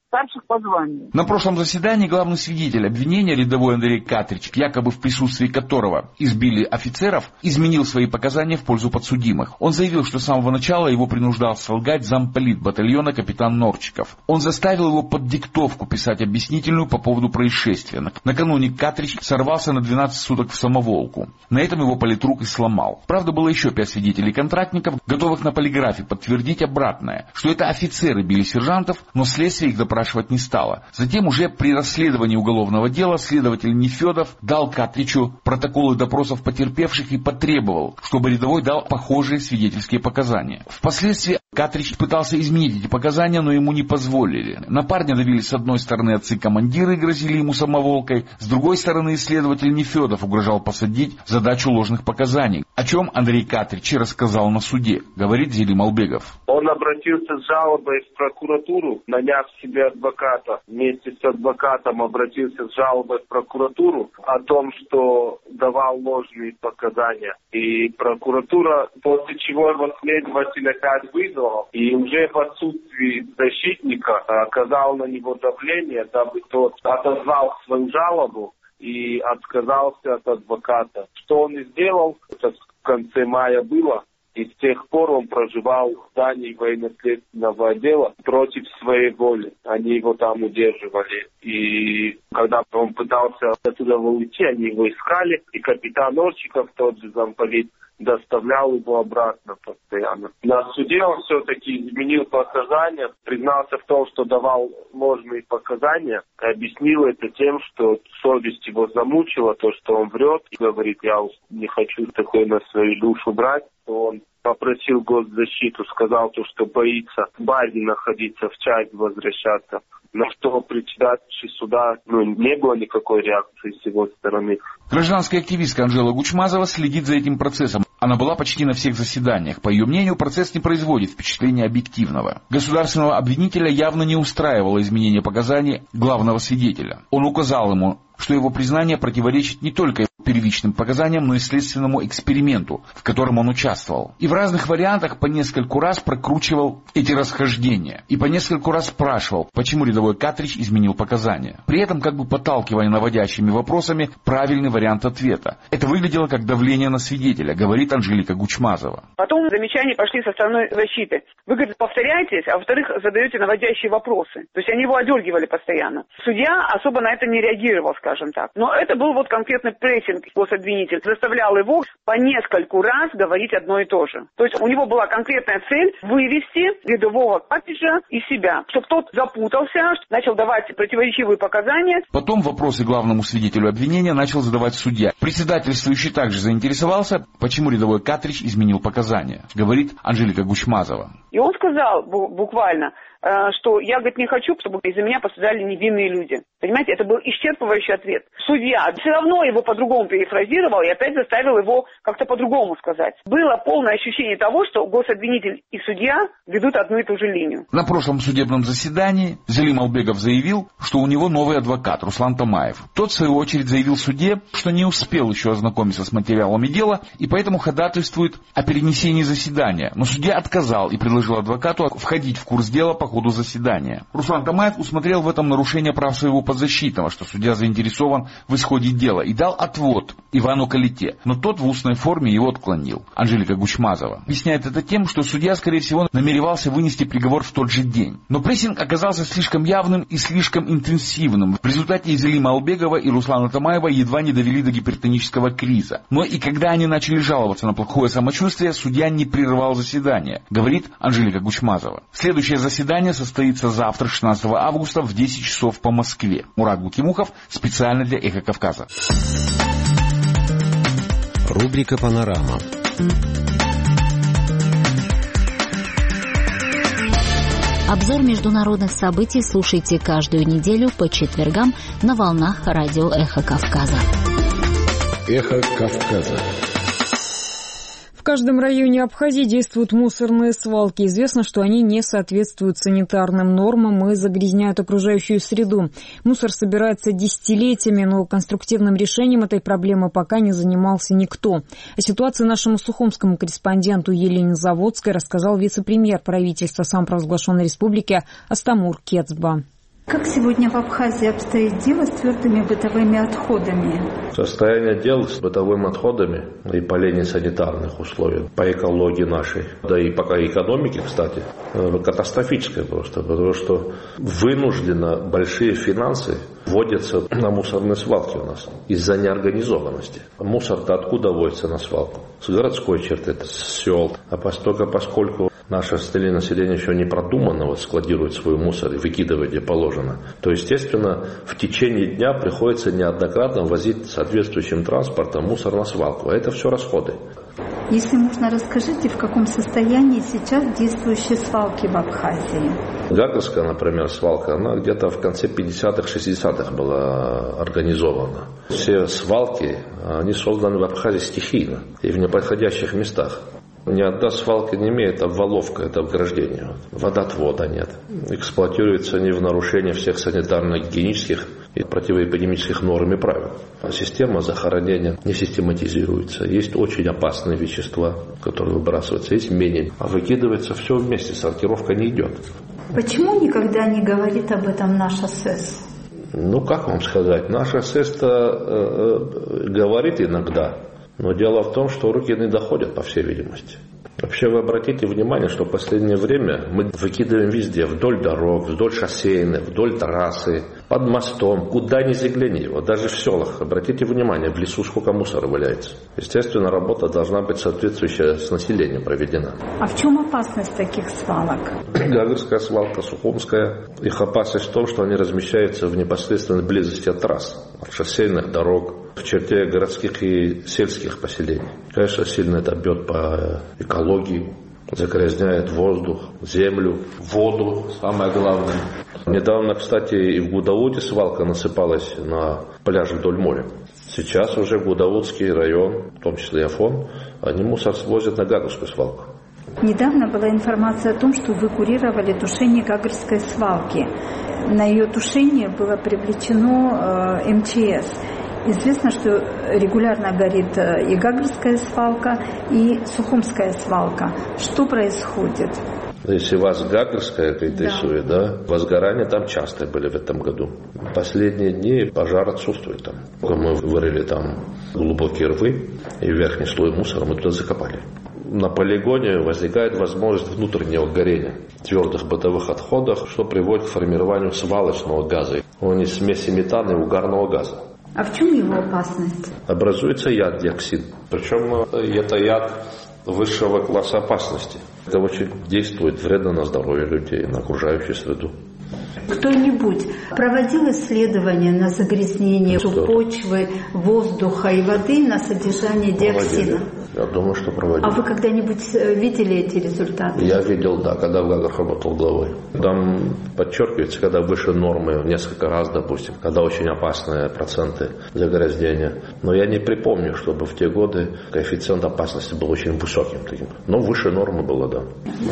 старших по званию. На прошлом заседании главный свидетель обвинения, рядовой Андрей Катрич, якобы в присутствии которого избили офицеров, изменил свои показания в пользу подсудимых. Он заявил, что с самого начала его принуждал солгать замполит батальона капитан Норчиков. Он заставил его под диктовку писать объяснительную по поводу происшествия. Накануне Катрич сорвался на двенадцать суток в самоволку. На этом его политрук и сломал. Правда, было еще пять свидетелей-контрактников, готовых на полиграфе подтвердить обратное, что это офицеры били сержантов, но следствие их допрашивать не стало. Затем уже при расследовании уголовного дела следователь Нефедов дал Катричу протоколы допросов потерпевших и потребовал, чтобы рядовой дал похожие свидетельские показания. Впоследствии Катрич пытался изменить эти показания, но ему не позволили. На парня давили с одной стороны отцы-командиры и грозили ему самоволкой, с другой стороны следователь Нефедов угрожал посадить за дачу ложных показаний, о чем Андрей Катрич рассказал на суде, говорит Зелим Албегов. Он обратился с жалобой в прокуратуру, наняв себе адвоката. Вместе с адвокатом обратился с жалобой в прокуратуру о том, что давал ложные показания. И прокуратура, после чего его следователь опять вызвал, и уже в отсутствии защитника оказал на него давление, дабы тот отозвал свою жалобу и отказался от адвоката. Что он и сделал, это в конце мая было. И с тех пор он проживал в здании военно-следственного отдела против своей воли. Они его там удерживали. И когда он пытался оттуда уйти, они его искали. И капитан Норчиков, тот же замполит, доставлял его обратно постоянно. На суде он все-таки изменил показания, признался в том, что давал ложные показания, и объяснил это тем, что совесть его замучила, то, что он врет, и говорит, я не хочу такое на свою душу брать. Он попросил госзащиту, сказал то, что боится в базе находиться, в часть возвращаться. На что председатель суда, ну, не было никакой реакции с его стороны. Гражданская активистка Анжела Гучмазова следит за этим процессом. Она была почти на всех заседаниях. По ее мнению, процесс не производит впечатления объективного. Государственного обвинителя явно не устраивало изменение показаний главного свидетеля. Он указал ему, что его признание противоречит не только первичным показаниям, но и следственному эксперименту, в котором он участвовал. И в разных вариантах по нескольку раз прокручивал эти расхождения. И по нескольку раз спрашивал, почему рядовой Катрич изменил показания. При этом, как бы подталкивая наводящими вопросами, правильный вариант ответа. Это выглядело как давление на свидетеля, говорит Анжелика Гучмазова. Потом замечания пошли со стороны защиты. Вы, говорит, повторяетесь, а во-вторых, задаете наводящие вопросы. То есть они его одергивали постоянно. Судья особо на это не реагировал, скажем так. Но это был вот конкретный прессинг. Гособвинитель заставлял его по нескольку раз говорить одно и то же. То есть у него была конкретная цель вывести рядового Катрича из себя, чтобы тот запутался, начал давать противоречивые показания. Потом вопросы главному свидетелю обвинения начал задавать судья. Председательствующий также заинтересовался, почему рядовой Катрич изменил показания, говорит Анжелика Гучмазова. И он сказал буквально, что я, говорит, не хочу, чтобы из-за меня пострадали невинные люди. Понимаете, это был исчерпывающий ответ. Судья все равно его по-другому перефразировал и опять заставил его как-то по-другому сказать. Было полное ощущение того, что гособвинитель и судья ведут одну и ту же линию. На прошлом судебном заседании Зелим Албегов заявил, что у него новый адвокат Руслан Тамаев. Тот, в свою очередь, заявил суде, что не успел еще ознакомиться с материалами дела и поэтому ходатайствует о перенесении заседания. Но судья отказал и предложил адвокату входить в курс дела по ходу заседания. Руслан Тамаев усмотрел в этом нарушение прав своего подзащитного, что судья заинтересован в исходе дела, и дал отвод Ивану Калите, но тот в устной форме его отклонил. Анжелика Гучмазова объясняет это тем, что судья, скорее всего, намеревался вынести приговор в тот же день. Но прессинг оказался слишком явным и слишком интенсивным. В результате Зелима Албегова и Руслана Тамаева едва не довели до гипертонического криза. Но и когда они начали жаловаться на плохое самочувствие, судья не прерывал заседание, говорит Анжелика Гучмазова. Следующее заседание состоится завтра, шестнадцатого августа, в десять часов по Москве. Мурат Гукимухов, специально для «Эхо Кавказа». Рубрика «Панорама». Обзор международных событий слушайте каждую неделю по четвергам на волнах радио «Эхо Кавказа». «Эхо Кавказа». В каждом районе Абхазии действуют мусорные свалки. Известно, что они не соответствуют санитарным нормам и загрязняют окружающую среду. Мусор собирается десятилетиями, но конструктивным решением этой проблемы пока не занимался никто. О ситуации нашему сухумскому корреспонденту Елене Заводской рассказал вице-премьер правительства самопровозглашенной республики Астамур Кецба. Как сегодня в Абхазии обстоит дело с твердыми бытовыми отходами? Состояние дел с бытовыми отходами и по линии санитарных условий, по экологии нашей, да и по экономике, кстати, катастрофическое просто, потому что вынужденно большие финансы вводятся на мусорные свалки у нас из-за неорганизованности. Мусор-то откуда вводится на свалку? С городской черты, с сел. А поскольку, поскольку наше остальное население еще не продуманно вот, складирует свой мусор и выкидывает где положено, то, естественно, в течение дня приходится неоднократно возить соответствующим транспортом мусор на свалку. А это все расходы. Если можно, расскажите, в каком состоянии сейчас действующие свалки в Абхазии? Гагарская, например, свалка, она где-то в конце пятидесятых, шестидесятых была организована. Все свалки, они созданы в Абхазии стихийно и в неподходящих местах. Ни одна свалка не имеет обваловка, это обграждение. Водоотвода нет. Эксплуатируется не в нарушении всех санитарно-гигиенических и противоэпидемических норм и правил. Система захоронения не систематизируется. Есть очень опасные вещества, которые выбрасываются, есть менее. А выкидывается все вместе, сортировка не идет. Почему никогда не говорит об этом наш СС? Ну, как вам сказать, наш СС-то э, э, говорит иногда. Но дело в том, что руки не доходят, по всей видимости. Вообще вы обратите внимание, что в последнее время мы выкидываем везде, вдоль дорог, вдоль шоссейных, вдоль трассы, под мостом, куда ни загляни. Вот даже в селах, обратите внимание, в лесу сколько мусора валяется. Естественно, работа должна быть соответствующая с населением проведена. А в чем опасность таких свалок? Гагарская свалка, Сухумская. Их опасность в том, что они размещаются в непосредственной близости от трасс, от шоссейных дорог, в черте городских и сельских поселений. Конечно, сильно это бьет по экологии, загрязняет воздух, землю, воду, самое главное. Недавно, кстати, и в Гудауде свалка насыпалась на пляже вдоль моря. Сейчас уже Гудаудский район, в том числе и Афон, они мусор свозят на Гагарскую свалку. Недавно была информация о том, что вы курировали тушение Гагарской свалки. На ее тушение было привлечено э, эм че эс. Известно, что регулярно горит и Гагарская свалка, и Сухумская свалка. Что происходит? Если вас Гагарская интересует, да. да, возгорания там частые были в этом году. Последние дни пожар отсутствует там. Мы вырыли там глубокие рвы, и верхний слой мусора мы туда закопали. На полигоне возникает возможность внутреннего горения твердых бытовых отходов, что приводит к формированию свалочного газа. Он из смеси метана и угарного газа. А в чем его опасность? Образуется яд, диоксид. Причем это яд высшего класса опасности. Это очень действует вредно на здоровье людей, на окружающую среду. Кто-нибудь проводил исследования на загрязнение ну, почвы, воздуха и воды на содержание диоксина? Проводили. Я думаю, что проводили. А вы когда-нибудь видели эти результаты? Я видел, да, когда в Гагарах работал главой. Там подчеркивается, когда выше нормы в несколько раз, допустим, когда очень опасные проценты загрязнения. Но я не припомню, чтобы в те годы коэффициент опасности был очень высоким таким. Но выше нормы было, да.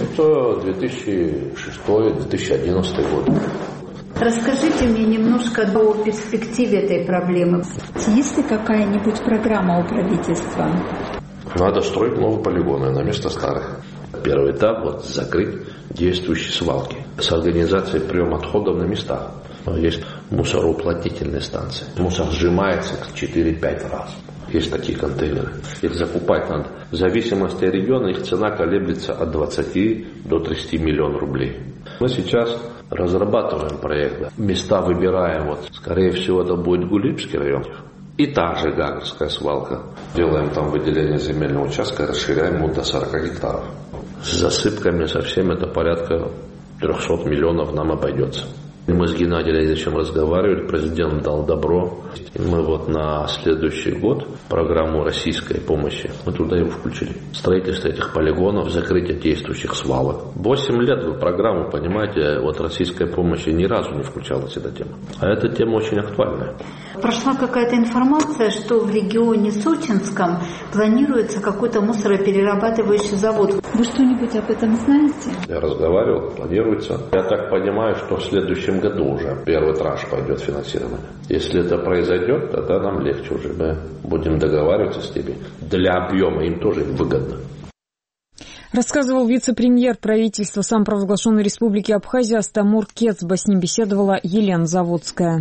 Это две тысячи шестой - две тысячи одиннадцатый год. Расскажите мне немножко о перспективе этой проблемы. Есть ли какая-нибудь программа у правительства? Надо строить новые полигоны на место старых. Первый этап – вот закрыть действующие свалки с организацией приема отходов на местах. Есть мусороуплотнительные станции. Мусор сжимается четыре-пять раз. Есть такие контейнеры. Их закупать надо. В зависимости от региона их цена колеблется от двадцати до тридцати миллионов рублей. Мы сейчас разрабатываем проект. Места выбираем. Вот, скорее всего, это будет Гулибский район. И та же Гагарская свалка. Делаем там выделение земельного участка, расширяем его до сорока гектаров. С засыпками со всем это порядка трехсот миллионов нам обойдется. Мы с Геннадием Леонидовичем разговаривали, президент дал добро. И мы вот на следующий год программу российской помощи, мы туда его включили. Строительство этих полигонов, закрытие действующих свалок. Восемь лет в программу, понимаете, вот российская помощь ни разу не включалась эта тема. А эта тема очень актуальная. Прошла какая-то информация, что в регионе Сочинском планируется какой-то мусороперерабатывающий завод. Вы что-нибудь об этом знаете? Я разговаривал, планируется. Я так понимаю, что в следующем году уже первый транш пойдет финансирование. Если это произойдет, тогда нам легче уже. Мы будем договариваться с ними. Для объема им тоже выгодно. Рассказывал вице-премьер правительства самопровозглашенной республики Абхазия Астамур Кецба. С ним беседовала Елена Заводская.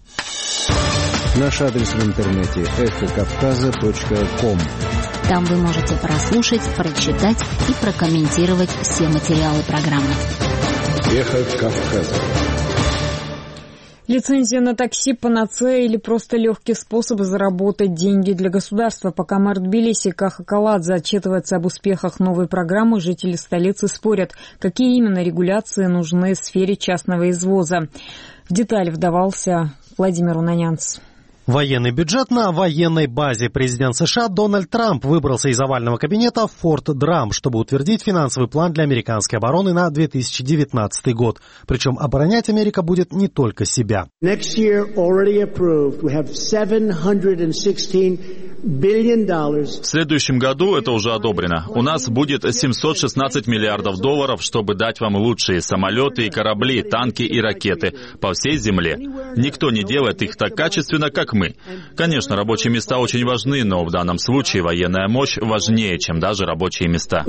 Наш адрес в интернете эхо кавказа точка ком. Там вы можете прослушать, прочитать и прокомментировать все материалы программы. Эхо Кавказа. Лицензия на такси, панацея или просто легкий способ заработать деньги для государства. Пока мэр Тбилиси Каха Каладзе отчитывается об успехах новой программы, жители столицы спорят, какие именно регуляции нужны в сфере частного извоза. В детали вдавался Владимир Унанянц. Военный бюджет на военной базе. Президент США Дональд Трамп выбрался из овального кабинета в Форт Драм, чтобы утвердить финансовый план для американской обороны на две тысячи девятнадцатый год. Причем оборонять Америка будет не только себя. В следующем году это уже одобрено. У нас будет семьсот шестнадцать миллиардов долларов, чтобы дать вам лучшие самолеты и корабли, танки и ракеты по всей земле. Никто не делает их так качественно, как мы. Конечно, рабочие места очень важны, но в данном случае военная мощь важнее, чем даже рабочие места.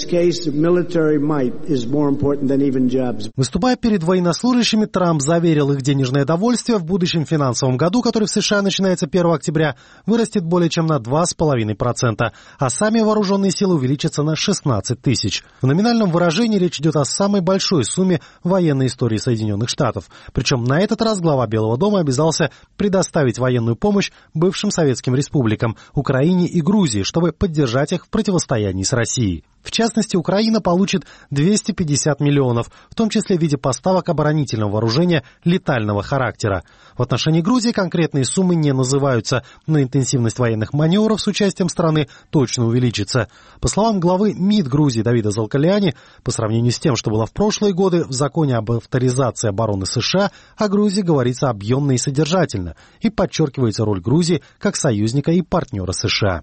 Выступая перед военнослужащими, Трамп заверил их денежное довольствие в будущем финансовом году, который в США начинается первого октября, вырастет более чем на два с половиной процента, а сами вооруженные силы увеличатся на шестнадцать тысяч. В номинальном выражении речь идет о самой большой сумме военной истории Соединенных Штатов. Причем на этот раз глава Белого дома обязался предоставить военную помощь бывшим советским республикам, Украине и Грузии, чтобы поддержать их в противостоянии с Россией. В частности, Украина получит двести пятьдесят миллионов, в том числе в виде поставок оборонительного вооружения летального характера. В отношении Грузии конкретные суммы не называются, но интенсивность военных маневров с участием страны точно увеличится. По словам главы МИД Грузии Давида Залкаляни, по сравнению с тем, что было в прошлые годы, в законе об авторизации обороны США о Грузии говорится объемно и содержательно, и подчеркивается роль Грузии как союзника и партнера США.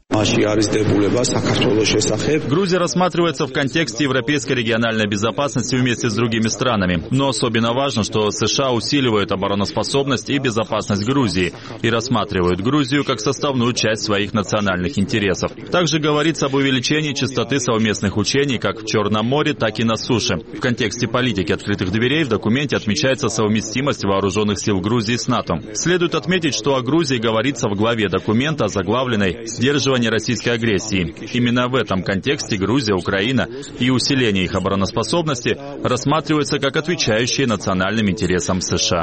Грузия рассматривает рассматривается в контексте европейской региональной безопасности вместе с другими странами. Но особенно важно, что США усиливают обороноспособность и безопасность Грузии и рассматривают Грузию как составную часть своих национальных интересов. Также говорится об увеличении частоты совместных учений как в Черном море, так и на суше. В контексте политики открытых дверей в документе отмечается совместимость вооруженных сил Грузии с НАТО. Следует отметить, что о Грузии говорится в главе документа, заглавленной «Сдерживание российской агрессии». Именно в этом контексте Грузия, Украина и усиление их обороноспособности рассматриваются как отвечающие национальным интересам США.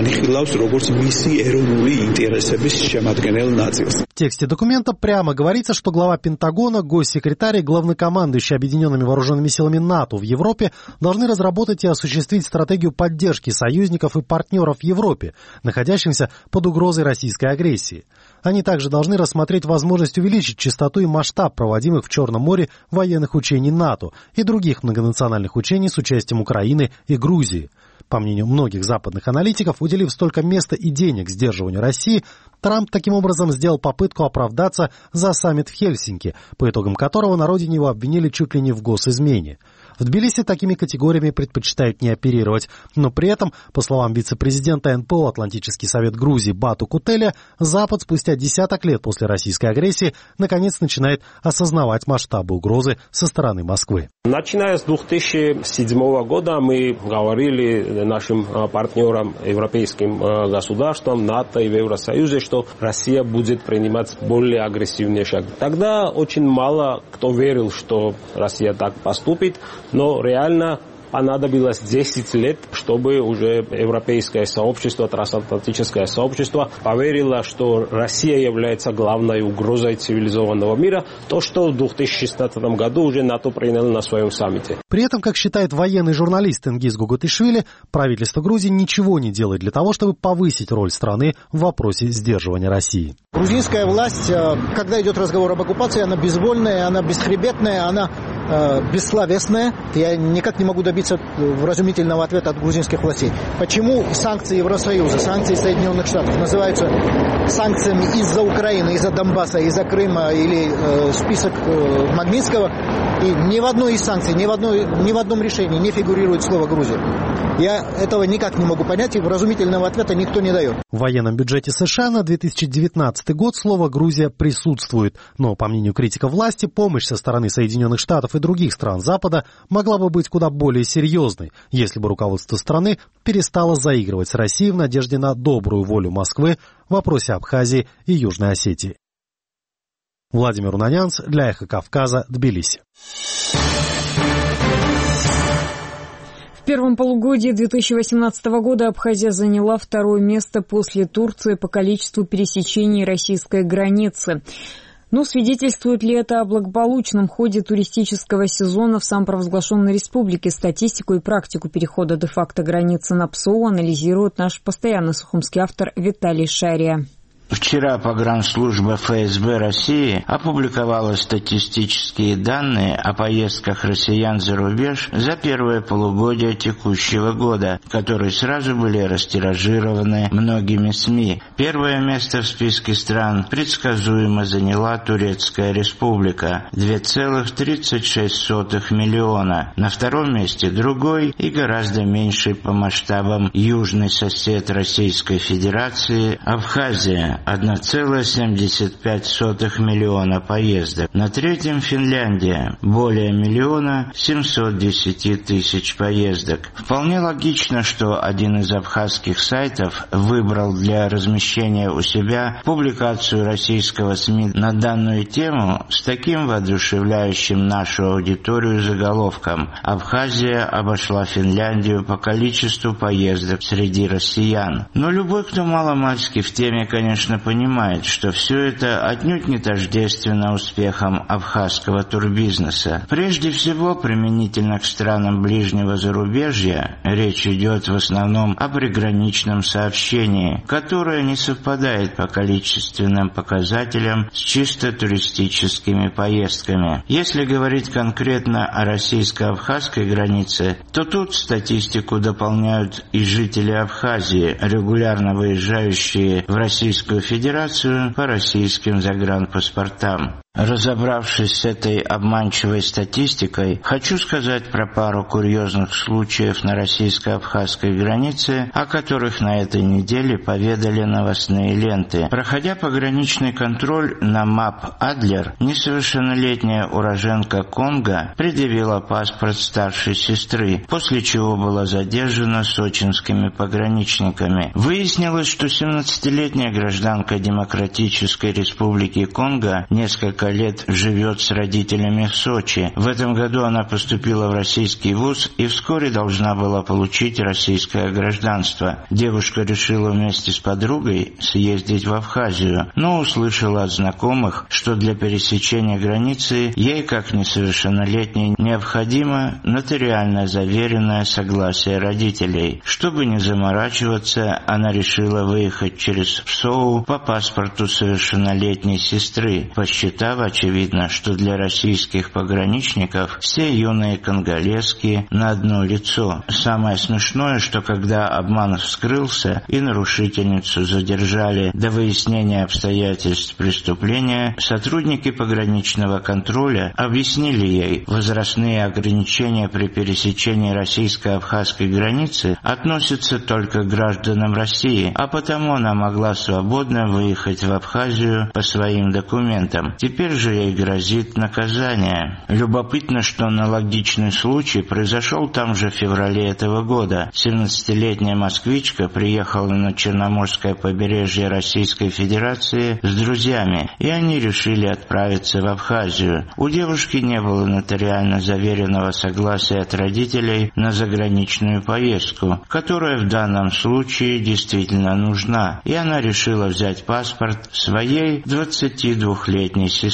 В тексте документа прямо говорится, что глава Пентагона, госсекретарь и главнокомандующий Объединенными вооруженными силами НАТО в Европе должны разработать и осуществить стратегию поддержки союзников и партнеров в Европе, находящихся под угрозой российской агрессии. Они также должны рассмотреть возможность увеличить частоту и масштаб проводимых в Черном море военных учений НАТО и других многонациональных учений с участием Украины и Грузии. По мнению многих западных аналитиков, уделив столько места и денег сдерживанию России, Трамп таким образом сделал попытку оправдаться за саммит в Хельсинки, по итогам которого на родине его обвинили чуть ли не в госизмене. В Тбилиси такими категориями предпочитают не оперировать, но при этом, по словам вице-президента эн пэ о Атлантический совет Грузии Бату Кутеля, Запад спустя десяток лет после российской агрессии наконец начинает осознавать масштабы угрозы со стороны Москвы. Начиная с две тысячи седьмого года мы говорили нашим партнерам, европейским государствам, НАТО и в Евросоюзе, что Россия будет принимать более агрессивный шаг. Тогда очень мало кто верил, что Россия так поступит. Но реально понадобилось десять лет, чтобы уже европейское сообщество, трансатлантическое сообщество поверило, что Россия является главной угрозой цивилизованного мира, то, что в две тысячи шестнадцатом году уже НАТО принял на своем саммите. При этом, как считает военный журналист Тенгиз Гугатишвили, правительство Грузии ничего не делает для того, чтобы повысить роль страны в вопросе сдерживания России. Грузинская власть, когда идет разговор об оккупации, она безвольная, она бесхребетная, она бессловесная. Я никак не могу добиться вразумительного ответа от грузинского грузинских властей. Почему санкции Евросоюза, санкции Соединенных Штатов называются санкциями из-за Украины, из-за Донбасса, из-за Крыма или э, список э, Магнитского, и ни в одной из санкций, ни в, одной, ни в одном решении не фигурирует слово «Грузия». Я этого никак не могу понять, и вразумительного ответа никто не дает. В военном бюджете США на две тысячи девятнадцатый год слово «Грузия» присутствует. Но, по мнению критиков власти, помощь со стороны Соединенных Штатов и других стран Запада могла бы быть куда более серьезной, если бы руководство страны перестало заигрывать с Россией в надежде на добрую волю Москвы в вопросе Абхазии и Южной Осетии. Владимир Унанянц для «Эхо Кавказа», Тбилиси. В первом полугодии две тысячи восемнадцатого года Абхазия заняла второе место после Турции по количеству пересечений российской границы. Но свидетельствует ли это о благополучном ходе туристического сезона в самопровозглашенной республике? Статистику и практику перехода де-факто границы на ПСО анализирует наш постоянный сухумский автор Виталий Шария. Вчера погранслужба эф эс бэ России опубликовала статистические данные о поездках россиян за рубеж за первое полугодие текущего года, которые сразу были растиражированы многими СМИ. Первое место в списке стран предсказуемо заняла Турецкая Республика – два целых тридцать шесть сотых миллиона. На втором месте другой и гораздо меньший по масштабам южный сосед Российской Федерации – Абхазия – одна целая семьдесят пять сотых миллиона поездок. На третьем Финляндия – более миллиона семьсот десять тысяч поездок. Вполне логично, что один из абхазских сайтов выбрал для размещения у себя публикацию российского СМИ на данную тему с таким воодушевляющим нашу аудиторию заголовком: «Абхазия обошла Финляндию по количеству поездок среди россиян». Но любой, кто маломальски в теме, конечно, понимает, что все это отнюдь не тождественно успехам абхазского турбизнеса. Прежде всего, применительно к странам ближнего зарубежья, речь идет в основном о приграничном сообщении, которое не совпадает по количественным показателям с чисто туристическими поездками. Если говорить конкретно о российско-абхазской границе, то тут статистику дополняют и жители Абхазии, регулярно выезжающие в Российскую Федерацию по российским загранпаспортам. Разобравшись с этой обманчивой статистикой, хочу сказать про пару курьезных случаев на российско-абхазской границе, о которых на этой неделе поведали новостные ленты. Проходя пограничный контроль на МАП «Адлер», несовершеннолетняя уроженка Конго предъявила паспорт старшей сестры, после чего была задержана сочинскими пограничниками. Выяснилось, что семнадцатилетняя гражданка Демократической Республики Конго несколько лет живет с родителями в Сочи. В этом году она поступила в российский вуз и вскоре должна была получить российское гражданство. Девушка решила вместе с подругой съездить в Абхазию, но услышала от знакомых, что для пересечения границы ей, как несовершеннолетней, необходимо нотариально заверенное согласие родителей. Чтобы не заморачиваться, она решила выехать через ПСОУ по паспорту совершеннолетней сестры, посчитав, очевидно, что для российских пограничников все юные конголезки на одно лицо. Самое смешное, что когда обман вскрылся и нарушительницу задержали до выяснения обстоятельств преступления, сотрудники пограничного контроля объяснили ей, возрастные ограничения при пересечении российско-абхазской границы относятся только к гражданам России, а потому она могла свободно выехать в Абхазию по своим документам. Теперь же ей грозит наказание. Любопытно, что аналогичный случай произошел там же в феврале этого года. семнадцатилетняя москвичка приехала на Черноморское побережье Российской Федерации с друзьями, и они решили отправиться в Абхазию. У девушки не было нотариально заверенного согласия от родителей на заграничную поездку, которая в данном случае действительно нужна, и она решила взять паспорт своей двадцатидвухлетней сестры.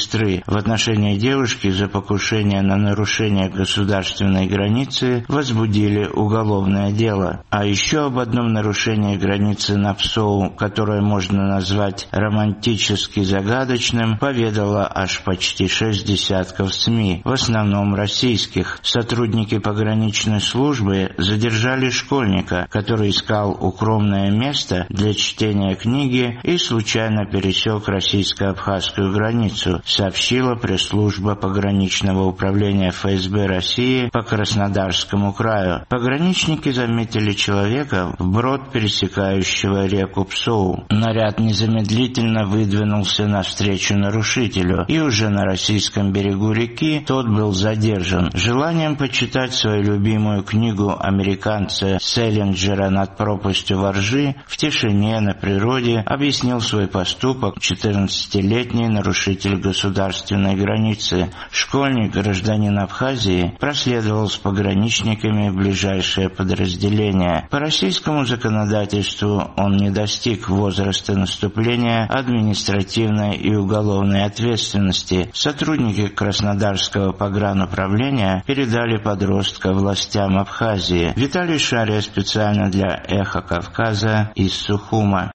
сестры. В отношении девушки за покушение на нарушение государственной границы возбудили уголовное дело. А еще об одном нарушении границы на Псоу, которое можно назвать романтически загадочным, поведало аж почти шесть десятков СМИ, в основном российских. Сотрудники пограничной службы задержали школьника, который искал укромное место для чтения книги и случайно пересек российско-абхазскую границу, сообщила пресс-служба пограничного управления эф эс бэ России по Краснодарскому краю. Пограничники заметили человека вброд пересекающего реку Псоу. Наряд незамедлительно выдвинулся навстречу нарушителю, и уже на российском берегу реки тот был задержан. Желанием почитать свою любимую книгу американца Селлинджера «Над пропастью во ржи» в тишине на природе объяснил свой поступок четырнадцатилетний нарушитель государственной границы. Школьник, гражданин Абхазии, проследовал с пограничниками в ближайшее подразделение. По российскому законодательству он не достиг возраста наступления административной и уголовной ответственности. Сотрудники Краснодарского погрануправления передали подростка властям Абхазии. Виталий Шария специально для «Эхо Кавказа» из Сухума.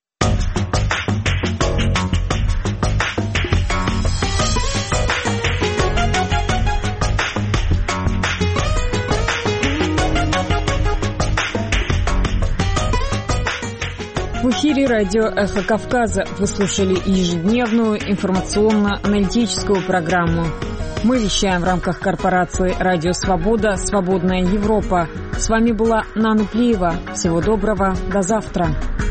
В эфире радио «Эхо Кавказа» вы слушали ежедневную информационно-аналитическую программу. Мы вещаем в рамках корпорации «Радио Свобода. Свободная Европа». С вами была Нана Плиева. Всего доброго. До завтра.